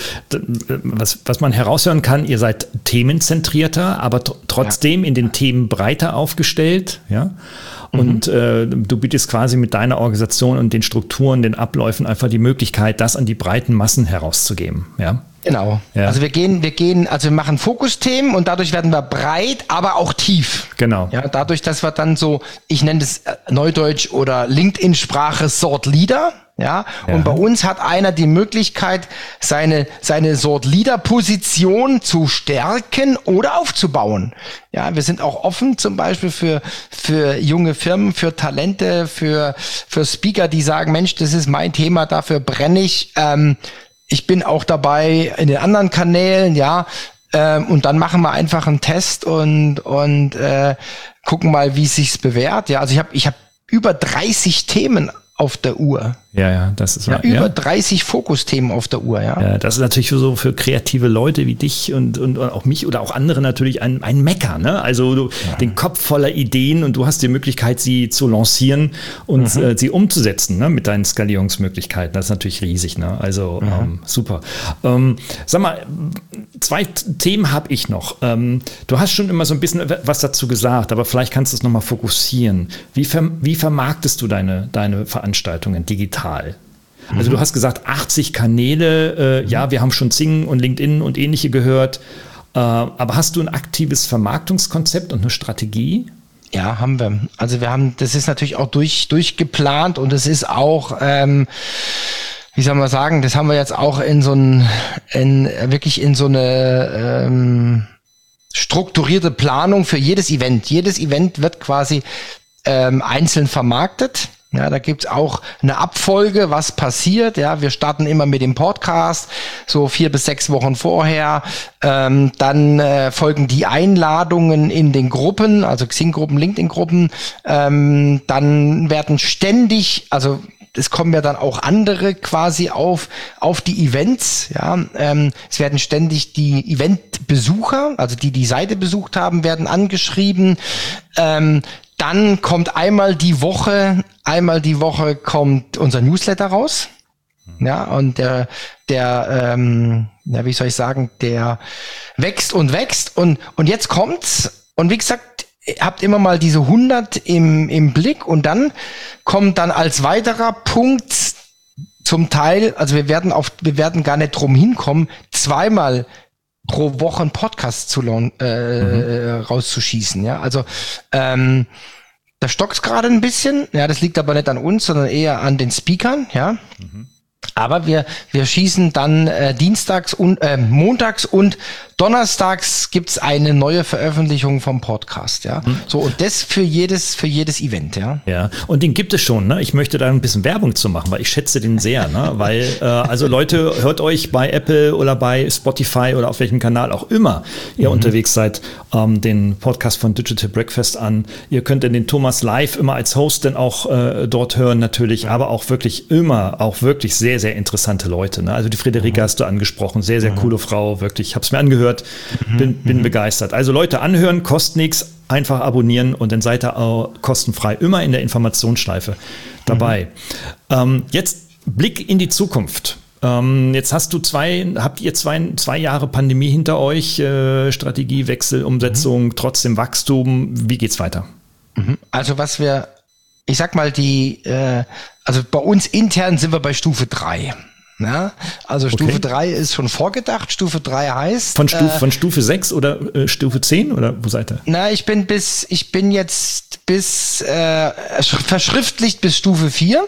was man heraushören kann, ihr seid themenzentrierter, aber trotzdem in den Themen breiter aufgestellt, ja. Und du bietest quasi mit deiner Organisation und den Strukturen, den Abläufen einfach die Möglichkeit, das an die breiten Massen herauszugeben, ja. Genau. Ja. Also wir machen Fokusthemen und dadurch werden wir breit, aber auch tief. Genau. Ja, dadurch, dass wir dann so, ich nenne das Neudeutsch oder LinkedIn-Sprache Thought Leader. Ja, und bei uns hat einer die Möglichkeit, seine Thought Leader Position zu stärken oder aufzubauen. Ja, wir sind auch offen zum Beispiel für junge Firmen, für Talente, für Speaker, die sagen, Mensch, das ist mein Thema, dafür brenne ich. Ich bin auch dabei in den anderen Kanälen, ja, und dann machen wir einfach einen Test und gucken mal, wie es sich bewährt. Ja, also ich hab über 30 Themen auf der Uhr. Ja, das ist über 30 Fokusthemen auf der Uhr, ja. Ja, das ist natürlich so für kreative Leute wie dich und auch mich oder auch andere natürlich ein Mecker, ne? Also den Kopf voller Ideen und du hast die Möglichkeit, sie zu lancieren und sie umzusetzen, ne? Mit deinen Skalierungsmöglichkeiten. Das ist natürlich riesig, ne? Also super. Sag mal, 2 Themen habe ich noch. Du hast schon immer so ein bisschen was dazu gesagt, aber vielleicht kannst du es nochmal fokussieren. Wie vermarktest du deine Veranstaltungen digital? Also du hast gesagt, 80 Kanäle, ja, wir haben schon Xing und LinkedIn und ähnliche gehört, aber hast du ein aktives Vermarktungskonzept und eine Strategie? Ja, haben wir. Also das ist natürlich auch durchgeplant und es ist auch, wie soll man sagen, das haben wir jetzt auch in so eine strukturierte Planung für jedes Event. Jedes Event wird quasi einzeln vermarktet. Ja, da gibt's auch eine Abfolge, was passiert. Ja, wir starten immer mit dem Podcast, so 4 bis 6 Wochen vorher. Dann folgen die Einladungen in den Gruppen, also Xing-Gruppen, LinkedIn-Gruppen. Dann werden ständig, also es kommen ja dann auch andere quasi auf die Events. Ja, es werden ständig die Eventbesucher, also die Seite besucht haben, werden angeschrieben. Dann kommt einmal die Woche kommt unser Newsletter raus. Ja, und der wie soll ich sagen, der wächst und jetzt kommt's. Und wie gesagt, ihr habt immer mal diese 100 im Blick und dann kommt dann als weiterer Punkt zum Teil, also wir werden gar nicht drum hinkommen, 2-mal pro Woche einen Podcast rauszuschießen, ja, also da stockt's gerade ein bisschen, ja, das liegt aber nicht an uns, sondern eher an den Speakern, ja. Aber wir schießen dann montags und donnerstags gibt's eine neue Veröffentlichung vom Podcast, ja. So, und das für jedes Event, ja. Ja, und den gibt es schon, ne? Ich möchte da ein bisschen Werbung zu machen, weil ich schätze den sehr, ne? Weil, also Leute, hört euch bei Apple oder bei Spotify oder auf welchem Kanal auch immer ihr unterwegs seid, den Podcast von Digital Breakfast an. Ihr könnt den Thomas live immer als Host dann auch dort hören natürlich, aber auch wirklich immer, auch wirklich sehr, sehr interessante Leute, ne? Also die Friederike hast du angesprochen, sehr, sehr coole Frau, wirklich, ich habe es mir angehört, bin begeistert. Also Leute, anhören, kostet nichts, einfach abonnieren und dann seid ihr auch kostenfrei immer in der Informationsschleife dabei. Jetzt Blick in die Zukunft. Jetzt habt ihr zwei Jahre Pandemie hinter euch, Strategiewechsel, Umsetzung, trotzdem Wachstum. Wie geht's weiter? Also ich sag mal, also bei uns intern sind wir bei Stufe 3. Ja, also Stufe 3 ist schon vorgedacht. Stufe 3 heißt... Von Stufe 6 oder Stufe 10 oder wo seid ihr? Na, ich bin jetzt verschriftlicht bis Stufe 4.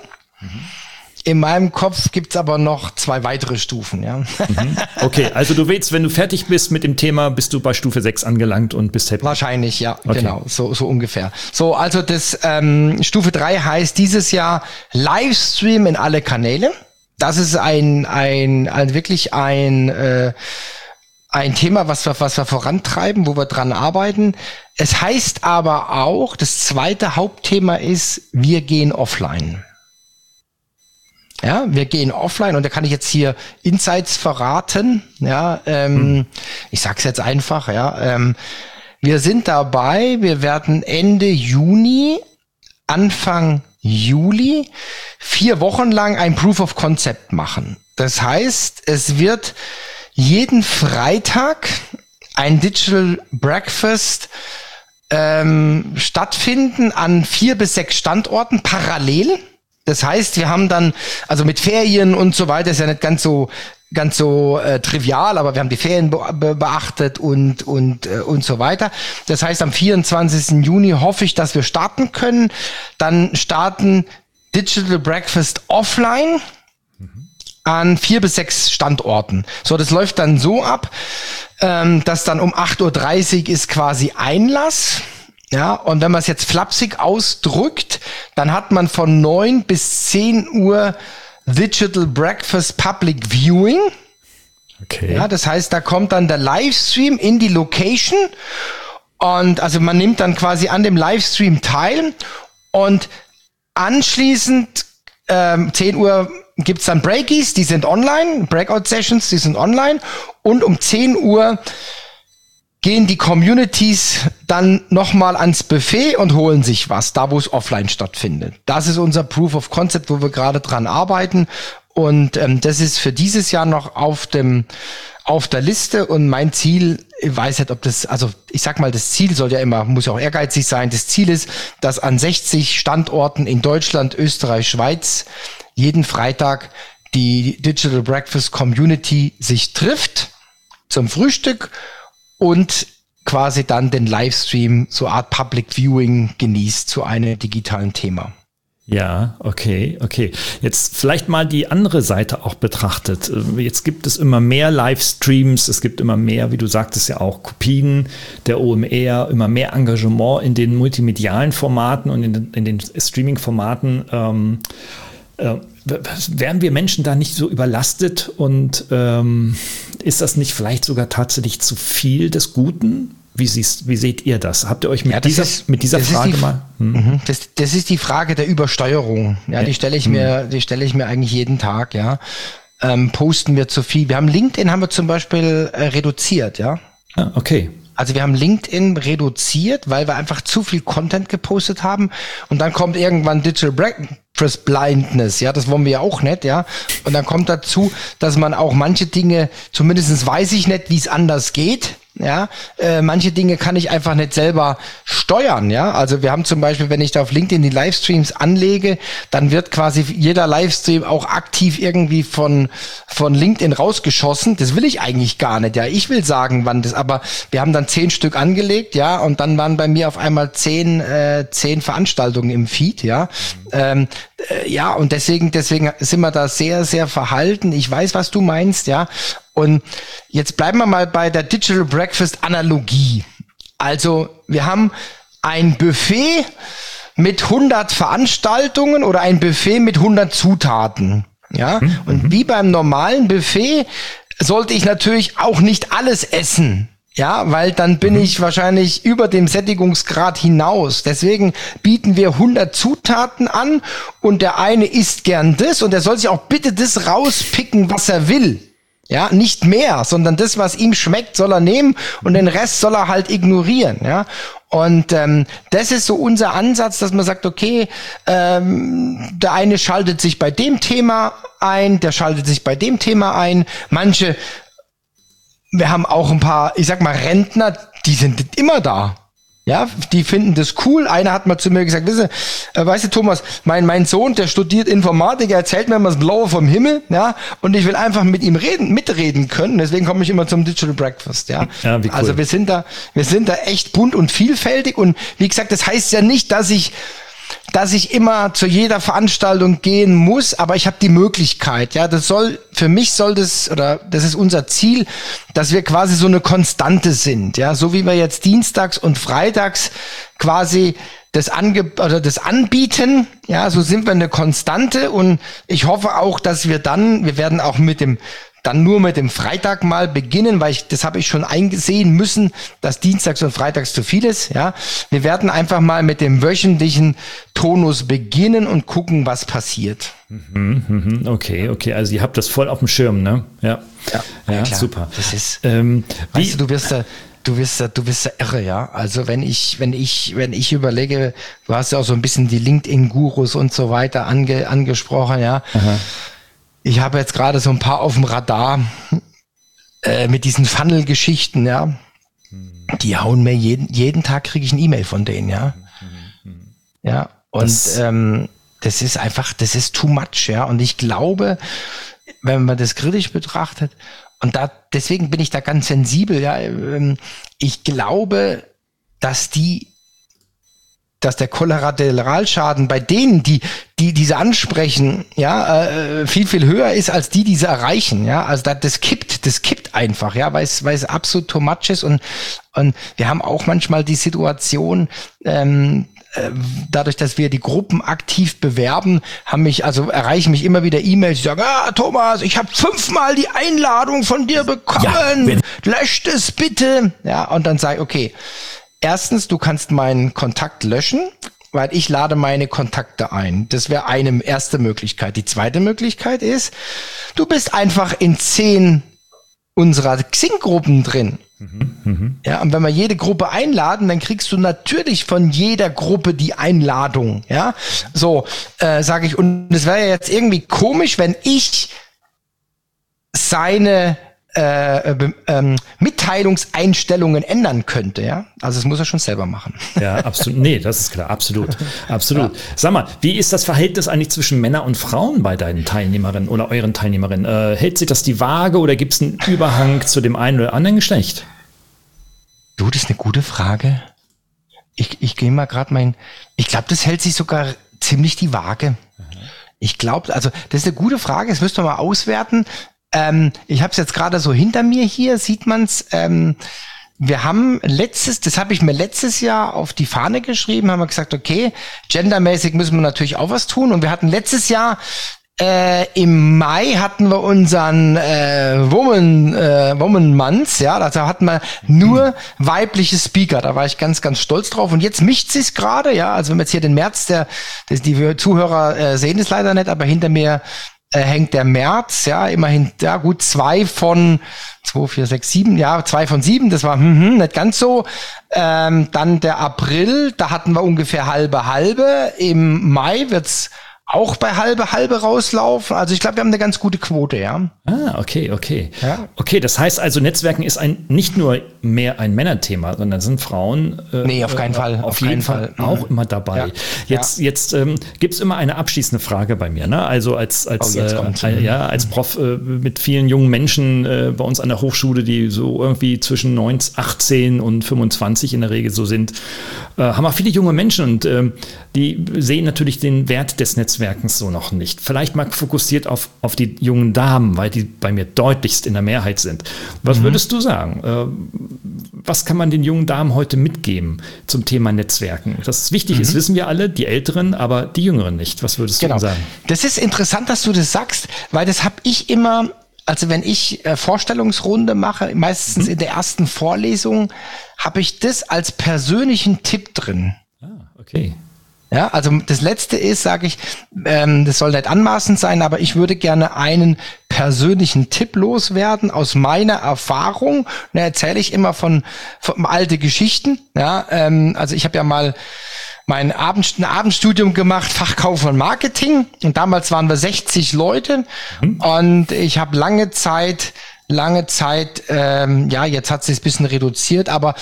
In meinem Kopf gibt's aber noch 2 weitere Stufen, ja. Okay, also du willst, wenn du fertig bist mit dem Thema, bist du bei Stufe 6 angelangt und bist happy. Wahrscheinlich, ja, okay. Genau, so ungefähr. So, also das Stufe 3 heißt dieses Jahr Livestream in alle Kanäle. Das ist wirklich ein Thema, was wir vorantreiben, wo wir dran arbeiten. Es heißt aber auch, das zweite Hauptthema ist, wir gehen offline. Ja, wir gehen offline und da kann ich jetzt hier Insights verraten. Ja, ich sag's jetzt einfach. Ja, wir sind dabei. Wir werden Ende Juni, Anfang Juli 4 Wochen lang ein Proof of Concept machen. Das heißt, es wird jeden Freitag ein Digital Breakfast stattfinden an 4 bis 6 Standorten parallel. Das heißt, wir haben dann, also mit Ferien und so weiter, ist ja nicht ganz so trivial, aber wir haben die Ferien beachtet und so weiter. Das heißt, am 24. Juni hoffe ich, dass wir starten können. Dann starten Digital Breakfast offline an 4 bis 6 Standorten. So, das läuft dann so ab, dass dann um 8:30 Uhr ist quasi Einlass. Ja, und wenn man es jetzt flapsig ausdrückt, dann hat man von 9 bis 10 Uhr Digital Breakfast Public Viewing. Okay. Ja, das heißt, da kommt dann der Livestream in die Location und also man nimmt dann quasi an dem Livestream teil und anschließend 10 Uhr gibt's dann Breakies, die sind online, Breakout Sessions, die sind online und um 10 Uhr gehen die Communities dann nochmal ans Buffet und holen sich was, da wo es offline stattfindet. Das ist unser Proof of Concept, wo wir gerade dran arbeiten. Und das ist für dieses Jahr noch auf der Liste. Und mein Ziel, ich weiß nicht, ob das, also ich sag mal, das Ziel soll ja immer, muss ja auch ehrgeizig sein. Das Ziel ist, dass an 60 Standorten in Deutschland, Österreich, Schweiz jeden Freitag die Digital Breakfast Community sich trifft zum Frühstück und quasi dann den Livestream, so Art Public Viewing genießt zu einem digitalen Thema. Ja, okay. Jetzt vielleicht mal die andere Seite auch betrachtet. Jetzt gibt es immer mehr Livestreams, es gibt immer mehr, wie du sagtest ja auch, Kopien der OMR, immer mehr Engagement in den multimedialen Formaten und in den Streaming-Formaten. Wären wir Menschen da nicht so überlastet und ist das nicht vielleicht sogar tatsächlich zu viel des Guten? Wie seht ihr das? Habt ihr euch mit dieser Frage mal? Das ist die Frage der Übersteuerung. Ja, die stelle ich mir eigentlich jeden Tag. Ja, posten wir zu viel? LinkedIn haben wir zum Beispiel reduziert. Ja. Ah, okay. Also wir haben LinkedIn reduziert, weil wir einfach zu viel Content gepostet haben und dann kommt irgendwann Digital Breakfast Blindness, ja, das wollen wir ja auch nicht, ja. Und dann kommt dazu, dass man auch manche Dinge, zumindest weiß ich nicht, wie es anders geht, ja. Manche Dinge kann ich einfach nicht selber steuern, ja. Also wir haben zum Beispiel, wenn ich da auf LinkedIn die Livestreams anlege, dann wird quasi jeder Livestream auch aktiv irgendwie von LinkedIn rausgeschossen. Das will ich eigentlich gar nicht, ja. Ich will sagen, wann das, aber wir haben dann 10 Stück angelegt, ja, und dann waren bei mir auf einmal 10 Veranstaltungen im Feed, ja. Ja, und deswegen sind wir da sehr, sehr verhalten. Ich weiß, was du meinst, ja. Und jetzt bleiben wir mal bei der Digital Breakfast Analogie. Also wir haben ein Buffet mit 100 Veranstaltungen oder ein Buffet mit 100 Zutaten. Ja, und wie beim normalen Buffet sollte ich natürlich auch nicht alles essen. Ja, weil dann bin ich wahrscheinlich über dem Sättigungsgrad hinaus. Deswegen bieten wir 100 Zutaten an und der eine isst gern das und der soll sich auch bitte das rauspicken, was er will. Ja, nicht mehr, sondern das, was ihm schmeckt, soll er nehmen und den Rest soll er halt ignorieren. Ja, und das ist so unser Ansatz, dass man sagt, okay, der eine schaltet sich bei dem Thema ein, der schaltet sich bei dem Thema ein. Wir haben auch ein paar, ich sag mal, Rentner, die sind immer da. Ja, die finden das cool. Einer hat mal zu mir gesagt, weißt du, Thomas, mein Sohn, der studiert Informatik, er erzählt mir immer das Blaue vom Himmel, ja, und ich will einfach mit ihm mitreden können. Deswegen komme ich immer zum Digital Breakfast, ja. Ja, wie cool. Also wir sind da echt bunt und vielfältig und wie gesagt, das heißt ja nicht, dass ich immer zu jeder Veranstaltung gehen muss, aber ich habe die Möglichkeit, ja, das ist unser Ziel, dass wir quasi so eine Konstante sind, ja, so wie wir jetzt dienstags und freitags quasi das anbieten, ja, so sind wir eine Konstante und ich hoffe auch, dass wir werden auch nur mit dem Freitag mal beginnen, weil das habe ich schon eingesehen müssen, dass dienstags und freitags zu viel ist, ja. Wir werden einfach mal mit dem wöchentlichen Tonus beginnen und gucken, was passiert. Okay, also ihr habt das voll auf dem Schirm, ne? Ja, klar. Super. Das ist, weißt du wirst da irre, ja. Also wenn ich überlege, du hast ja auch so ein bisschen die LinkedIn-Gurus und so weiter angesprochen, ja. Aha. Ich habe jetzt gerade so ein paar auf dem Radar mit diesen Funnel-Geschichten, ja. Die hauen mir jeden Tag kriege ich eine E-Mail von denen, ja. Ja, und das ist too much, ja. Und ich glaube, wenn man das kritisch betrachtet, deswegen bin ich da ganz sensibel, ja. Ich glaube, dass der Kollateralschaden bei denen, die diese ansprechen, ja, viel, viel höher ist als die sie erreichen, ja. Also das kippt einfach, ja, weil es absolut too much ist und wir haben auch manchmal die Situation, dadurch, dass wir die Gruppen aktiv bewerben, erreichen mich immer wieder E-Mails, die sagen, Thomas, ich habe 5-mal die Einladung von dir bekommen, löscht es bitte, ja, und dann sage ich, okay, erstens, du kannst meinen Kontakt löschen, weil ich lade meine Kontakte ein. Das wäre eine erste Möglichkeit. Die zweite Möglichkeit ist, du bist einfach in 10 unserer Xing-Gruppen drin. Ja, und wenn wir jede Gruppe einladen, dann kriegst du natürlich von jeder Gruppe die Einladung. Ja, so sage ich. Und es wäre ja jetzt irgendwie komisch, wenn ich seine Mitteilungseinstellungen ändern könnte, ja. Also das muss er schon selber machen. Ja, absolut. Nee, das ist klar. Absolut. Ja. Sag mal, wie ist das Verhältnis eigentlich zwischen Männern und Frauen bei deinen Teilnehmerinnen oder euren Teilnehmerinnen? Hält sich das die Waage oder gibt es einen Überhang zu dem einen oder anderen Geschlecht? Du, das ist eine gute Frage. Ich gehe mal gerade ich glaube, das hält sich sogar ziemlich die Waage. Ich glaube, also das ist eine gute Frage, das müssten wir mal auswerten. Ich habe es jetzt gerade so hinter mir hier, sieht man's. Wir haben das habe ich mir letztes Jahr auf die Fahne geschrieben, haben wir gesagt, okay, gendermäßig müssen wir natürlich auch was tun. Und wir hatten letztes Jahr im Mai hatten wir unseren Woman Month, ja, da hatten wir nur weibliche Speaker, da war ich ganz, ganz stolz drauf. Und jetzt mischt sich's gerade, ja, also wenn wir jetzt hier den März, die Zuhörer sehen es leider nicht, aber hinter mir hängt der März, ja, immerhin, ja gut, 2 von 7, das war nicht ganz so. Dann der April, da hatten wir ungefähr halbe. Im Mai wird's auch bei halbe rauslaufen. Also ich glaube, wir haben eine ganz gute Quote, ja. Okay. Ja. Okay, das heißt also, Netzwerken ist nicht nur mehr ein Männerthema, sondern sind Frauen nee, auf keinen Fall. Auf jeden Fall auch immer dabei. Ja. Jetzt gibt's immer eine abschließende Frage bei mir, ne? Also als Prof mit vielen jungen Menschen bei uns an der Hochschule, die so irgendwie zwischen 18 und 25 in der Regel so sind, haben wir viele junge Menschen und die sehen natürlich den Wert des Netzwerkens so noch nicht. Vielleicht mal fokussiert auf die jungen Damen, weil die bei mir deutlichst in der Mehrheit sind. Was würdest du sagen? Was kann man den jungen Damen heute mitgeben zum Thema Netzwerken? Dass es wichtig ist, wissen wir alle, die Älteren, aber die Jüngeren nicht. Was würdest du sagen? Das ist interessant, dass du das sagst, weil das habe ich immer, also wenn ich Vorstellungsrunde mache, meistens in der ersten Vorlesung, habe ich das als persönlichen Tipp drin. Okay. Ja, also das Letzte ist, sage ich, das soll nicht anmaßend sein, aber ich würde gerne einen persönlichen Tipp loswerden aus meiner Erfahrung. Da erzähle ich immer von alte Geschichten. Ja, also ich habe ja mal ein Abendstudium gemacht, Fachkaufmann und Marketing. Und damals waren wir 60 Leute. Und ich habe lange Zeit, jetzt hat es sich ein bisschen reduziert, aber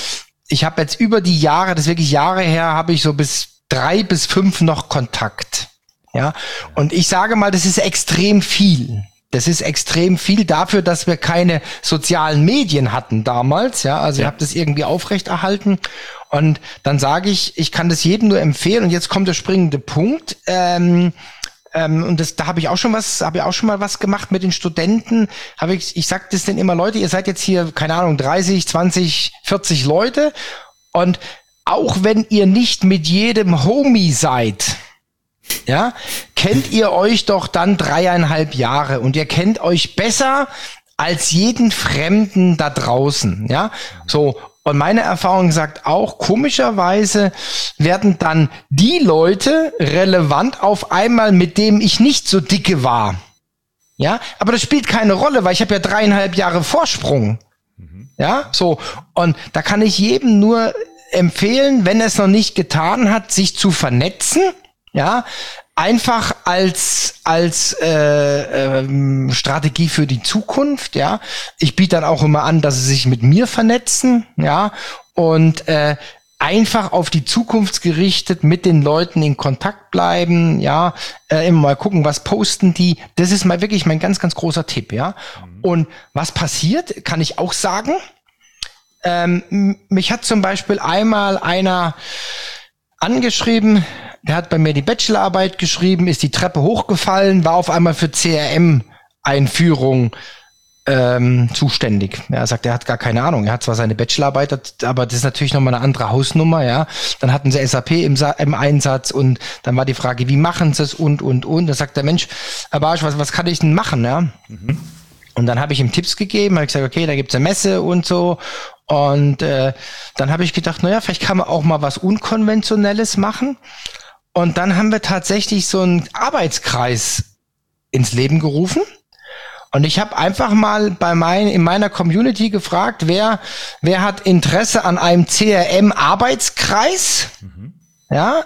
ich habe jetzt über die Jahre, das ist wirklich Jahre her, habe ich so bis 3 bis 5 noch Kontakt. Ja, und ich sage mal, das ist extrem viel. Das ist extrem viel dafür, dass wir keine sozialen Medien hatten damals. Ja, also ich habe das irgendwie aufrechterhalten. Und dann sage ich kann das jedem nur empfehlen. Und jetzt kommt der springende Punkt. Und da habe ich auch schon mal was gemacht mit den Studenten. Ich sage das denn immer, Leute, ihr seid jetzt hier, keine Ahnung, 30, 20, 40 Leute. Und auch wenn ihr nicht mit jedem Homie seid, ja, kennt ihr euch doch dann 3,5 Jahre und ihr kennt euch besser als jeden Fremden da draußen, ja, so. Und meine Erfahrung sagt auch, komischerweise werden dann die Leute relevant auf einmal, mit denen ich nicht so dicke war, ja, aber das spielt keine Rolle, weil ich habe ja 3,5 Jahre Vorsprung, ja, so. Und da kann ich jedem nur empfehlen, wenn er es noch nicht getan hat, sich zu vernetzen. Ja, einfach als Strategie für die Zukunft, ja. Ich biete dann auch immer an, dass sie sich mit mir vernetzen, ja, und einfach auf die Zukunft gerichtet mit den Leuten in Kontakt bleiben, ja, immer mal gucken, was posten die. Das ist mal wirklich mein ganz, ganz großer Tipp, ja. Und was passiert, kann ich auch sagen. Mich hat zum Beispiel einmal einer angeschrieben, der hat bei mir die Bachelorarbeit geschrieben, ist die Treppe hochgefallen, war auf einmal für CRM-Einführung zuständig. Er sagt, er hat gar keine Ahnung. Er hat zwar seine Bachelorarbeit, aber das ist natürlich nochmal eine andere Hausnummer, ja. Dann hatten sie SAP im Einsatz und dann war die Frage, wie machen sie es und. Da sagt der Mensch, Herr Barsch, was kann ich denn machen, ja? Und dann habe ich ihm Tipps gegeben, habe gesagt, okay, da gibt's eine Messe und so. Und dann habe ich gedacht, naja, vielleicht kann man auch mal was Unkonventionelles machen. Und dann haben wir tatsächlich so einen Arbeitskreis ins Leben gerufen. Und ich habe einfach mal in meiner Community gefragt, wer hat Interesse an einem CRM-Arbeitskreis? Ja,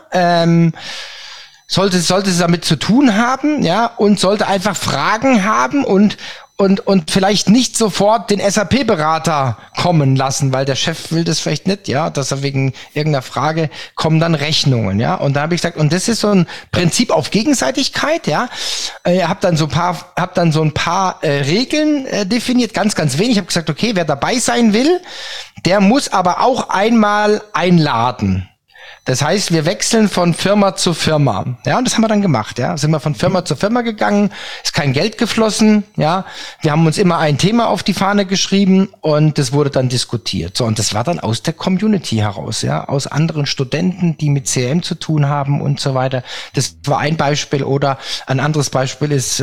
sollte es damit zu tun haben, ja, und sollte einfach Fragen haben und vielleicht nicht sofort den SAP-Berater kommen lassen, weil der Chef will das vielleicht nicht, ja, dass er wegen irgendeiner Frage kommen dann Rechnungen, ja. Und da habe ich gesagt, und das ist so ein Prinzip auf Gegenseitigkeit, ja. Hab dann so ein paar Regeln definiert, ganz, ganz wenig. Ich habe gesagt, okay, wer dabei sein will, der muss aber auch einmal einladen. Das heißt, wir wechseln von Firma zu Firma. Ja, und das haben wir dann gemacht, ja. Sind wir von Firma zu Firma gegangen, ist kein Geld geflossen, ja. Wir haben uns immer ein Thema auf die Fahne geschrieben und das wurde dann diskutiert. So, und das war dann aus der Community heraus, ja, aus anderen Studenten, die mit CRM zu tun haben und so weiter. Das war ein Beispiel. Oder ein anderes Beispiel ist,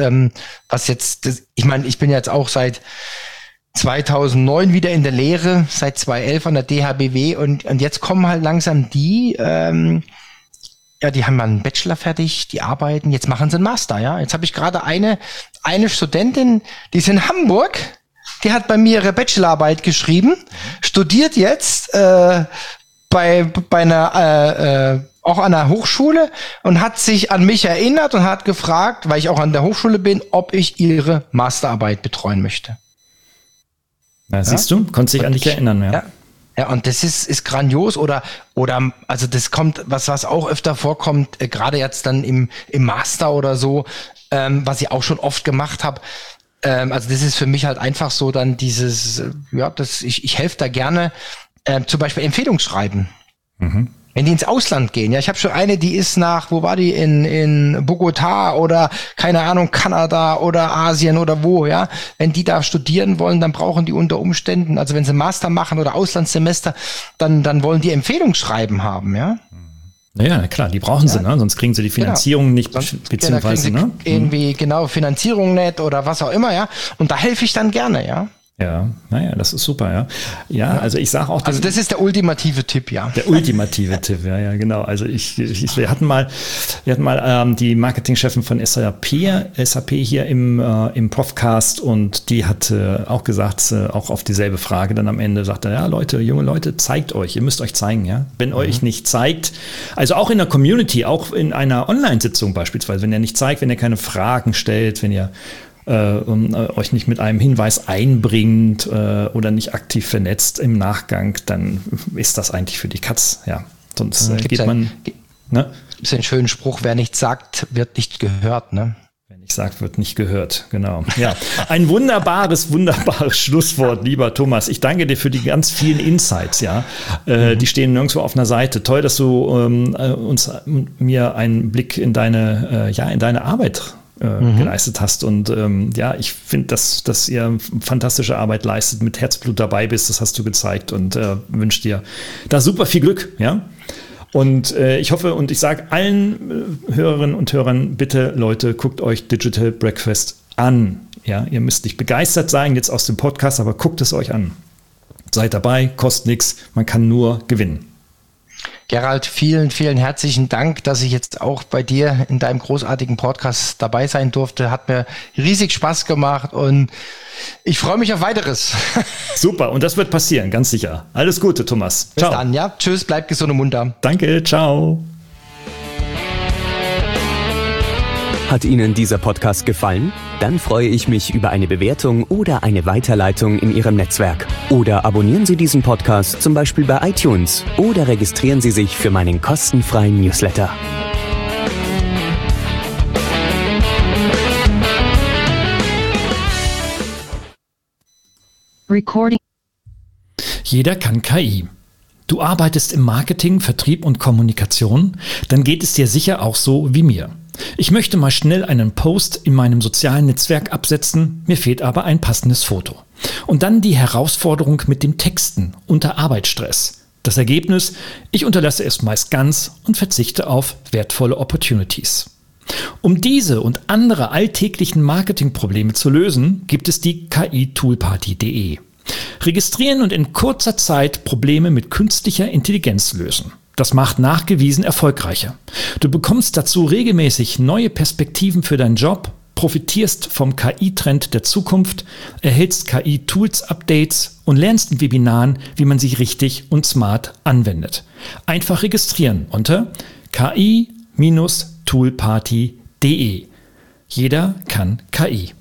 ich meine, ich bin jetzt auch seit 2009 wieder in der Lehre, seit 2011 an der DHBW und jetzt kommen halt langsam die haben mal einen Bachelor fertig, die arbeiten, jetzt machen sie einen Master, ja. Jetzt habe ich gerade eine Studentin, die ist in Hamburg, die hat bei mir ihre Bachelorarbeit geschrieben, studiert jetzt bei einer auch an der Hochschule und hat sich an mich erinnert und hat gefragt, weil ich auch an der Hochschule bin, ob ich ihre Masterarbeit betreuen möchte. Na, siehst du, konntest dich an dich erinnern, ja. Ja, und das ist grandios oder also das kommt, was auch öfter vorkommt, gerade jetzt dann im Master oder so, was ich auch schon oft gemacht habe. Also das ist für mich halt einfach so dann dieses, ich helfe da gerne, zum Beispiel Empfehlungsschreiben. Wenn die ins Ausland gehen, ja, ich habe schon eine, die ist wo war die, in Bogotá oder, keine Ahnung, Kanada oder Asien oder wo, ja, wenn die da studieren wollen, dann brauchen die unter Umständen, also wenn sie Master machen oder Auslandssemester, dann wollen die Empfehlungsschreiben haben, ja. Ja, klar, die brauchen sie, ne? Sonst kriegen sie die Finanzierung nicht, beziehungsweise, ne? Irgendwie, Finanzierung nicht oder was auch immer, ja, und da helfe ich dann gerne, ja. Ja, naja, das ist super, ja. Ja, also ich sage auch... Also das ist der ultimative Tipp, ja. Der ultimative Tipp, ja, genau. Also wir hatten mal die Marketingchefin von SAP hier im Profcast und die hat auch gesagt, auch auf dieselbe Frage dann am Ende, sagte, ja Leute, junge Leute, zeigt euch, ihr müsst euch zeigen, ja. Wenn euch nicht zeigt, also auch in der Community, auch in einer Online-Sitzung beispielsweise, wenn ihr nicht zeigt, wenn ihr keine Fragen stellt, wenn ihr euch nicht mit einem Hinweis einbringt oder nicht aktiv vernetzt im Nachgang, dann ist das eigentlich für die Katz. Ja, sonst geht man. Ne? Ist ein schöner Spruch, wer nichts sagt, wird nicht gehört, ne? Wer nicht sagt, wird nicht gehört, genau. Ja, ein wunderbares Schlusswort, lieber Thomas. Ich danke dir für die ganz vielen Insights, ja. Die stehen nirgendwo auf einer Seite. Toll, dass du mir einen Blick in deine Arbeit geleistet hast. Und ich finde, dass ihr fantastische Arbeit leistet, mit Herzblut dabei bist, das hast du gezeigt und wünsche dir da super viel Glück, ja. Und ich hoffe und ich sage allen Hörerinnen und Hörern, bitte Leute, guckt euch Digital Breakfast an. Ja, ihr müsst nicht begeistert sein jetzt aus dem Podcast, aber guckt es euch an. Seid dabei, kostet nichts, man kann nur gewinnen. Gerald, vielen, vielen herzlichen Dank, dass ich jetzt auch bei dir in deinem großartigen Podcast dabei sein durfte. Hat mir riesig Spaß gemacht und ich freue mich auf weiteres. Super, und das wird passieren, ganz sicher. Alles Gute, Thomas. Bis dann, ja. Tschüss, bleibt gesund und munter. Danke, ciao. Hat Ihnen dieser Podcast gefallen? Dann freue ich mich über eine Bewertung oder eine Weiterleitung in Ihrem Netzwerk. Oder abonnieren Sie diesen Podcast zum Beispiel bei iTunes oder registrieren Sie sich für meinen kostenfreien Newsletter. Recording. Jeder kann KI. Du arbeitest im Marketing, Vertrieb und Kommunikation, dann geht es dir sicher auch so wie mir. Ich möchte mal schnell einen Post in meinem sozialen Netzwerk absetzen, mir fehlt aber ein passendes Foto. Und dann die Herausforderung mit dem Texten unter Arbeitsstress. Das Ergebnis, ich unterlasse es meist ganz und verzichte auf wertvolle Opportunities. Um diese und andere alltäglichen Marketingprobleme zu lösen, gibt es die KI-Toolparty.de. Registrieren und in kurzer Zeit Probleme mit künstlicher Intelligenz lösen. Das macht nachgewiesen erfolgreicher. Du bekommst dazu regelmäßig neue Perspektiven für deinen Job, profitierst vom KI-Trend der Zukunft, erhältst KI-Tools-Updates und lernst in Webinaren, wie man sie richtig und smart anwendet. Einfach registrieren unter ki-toolparty.de. Jeder kann KI.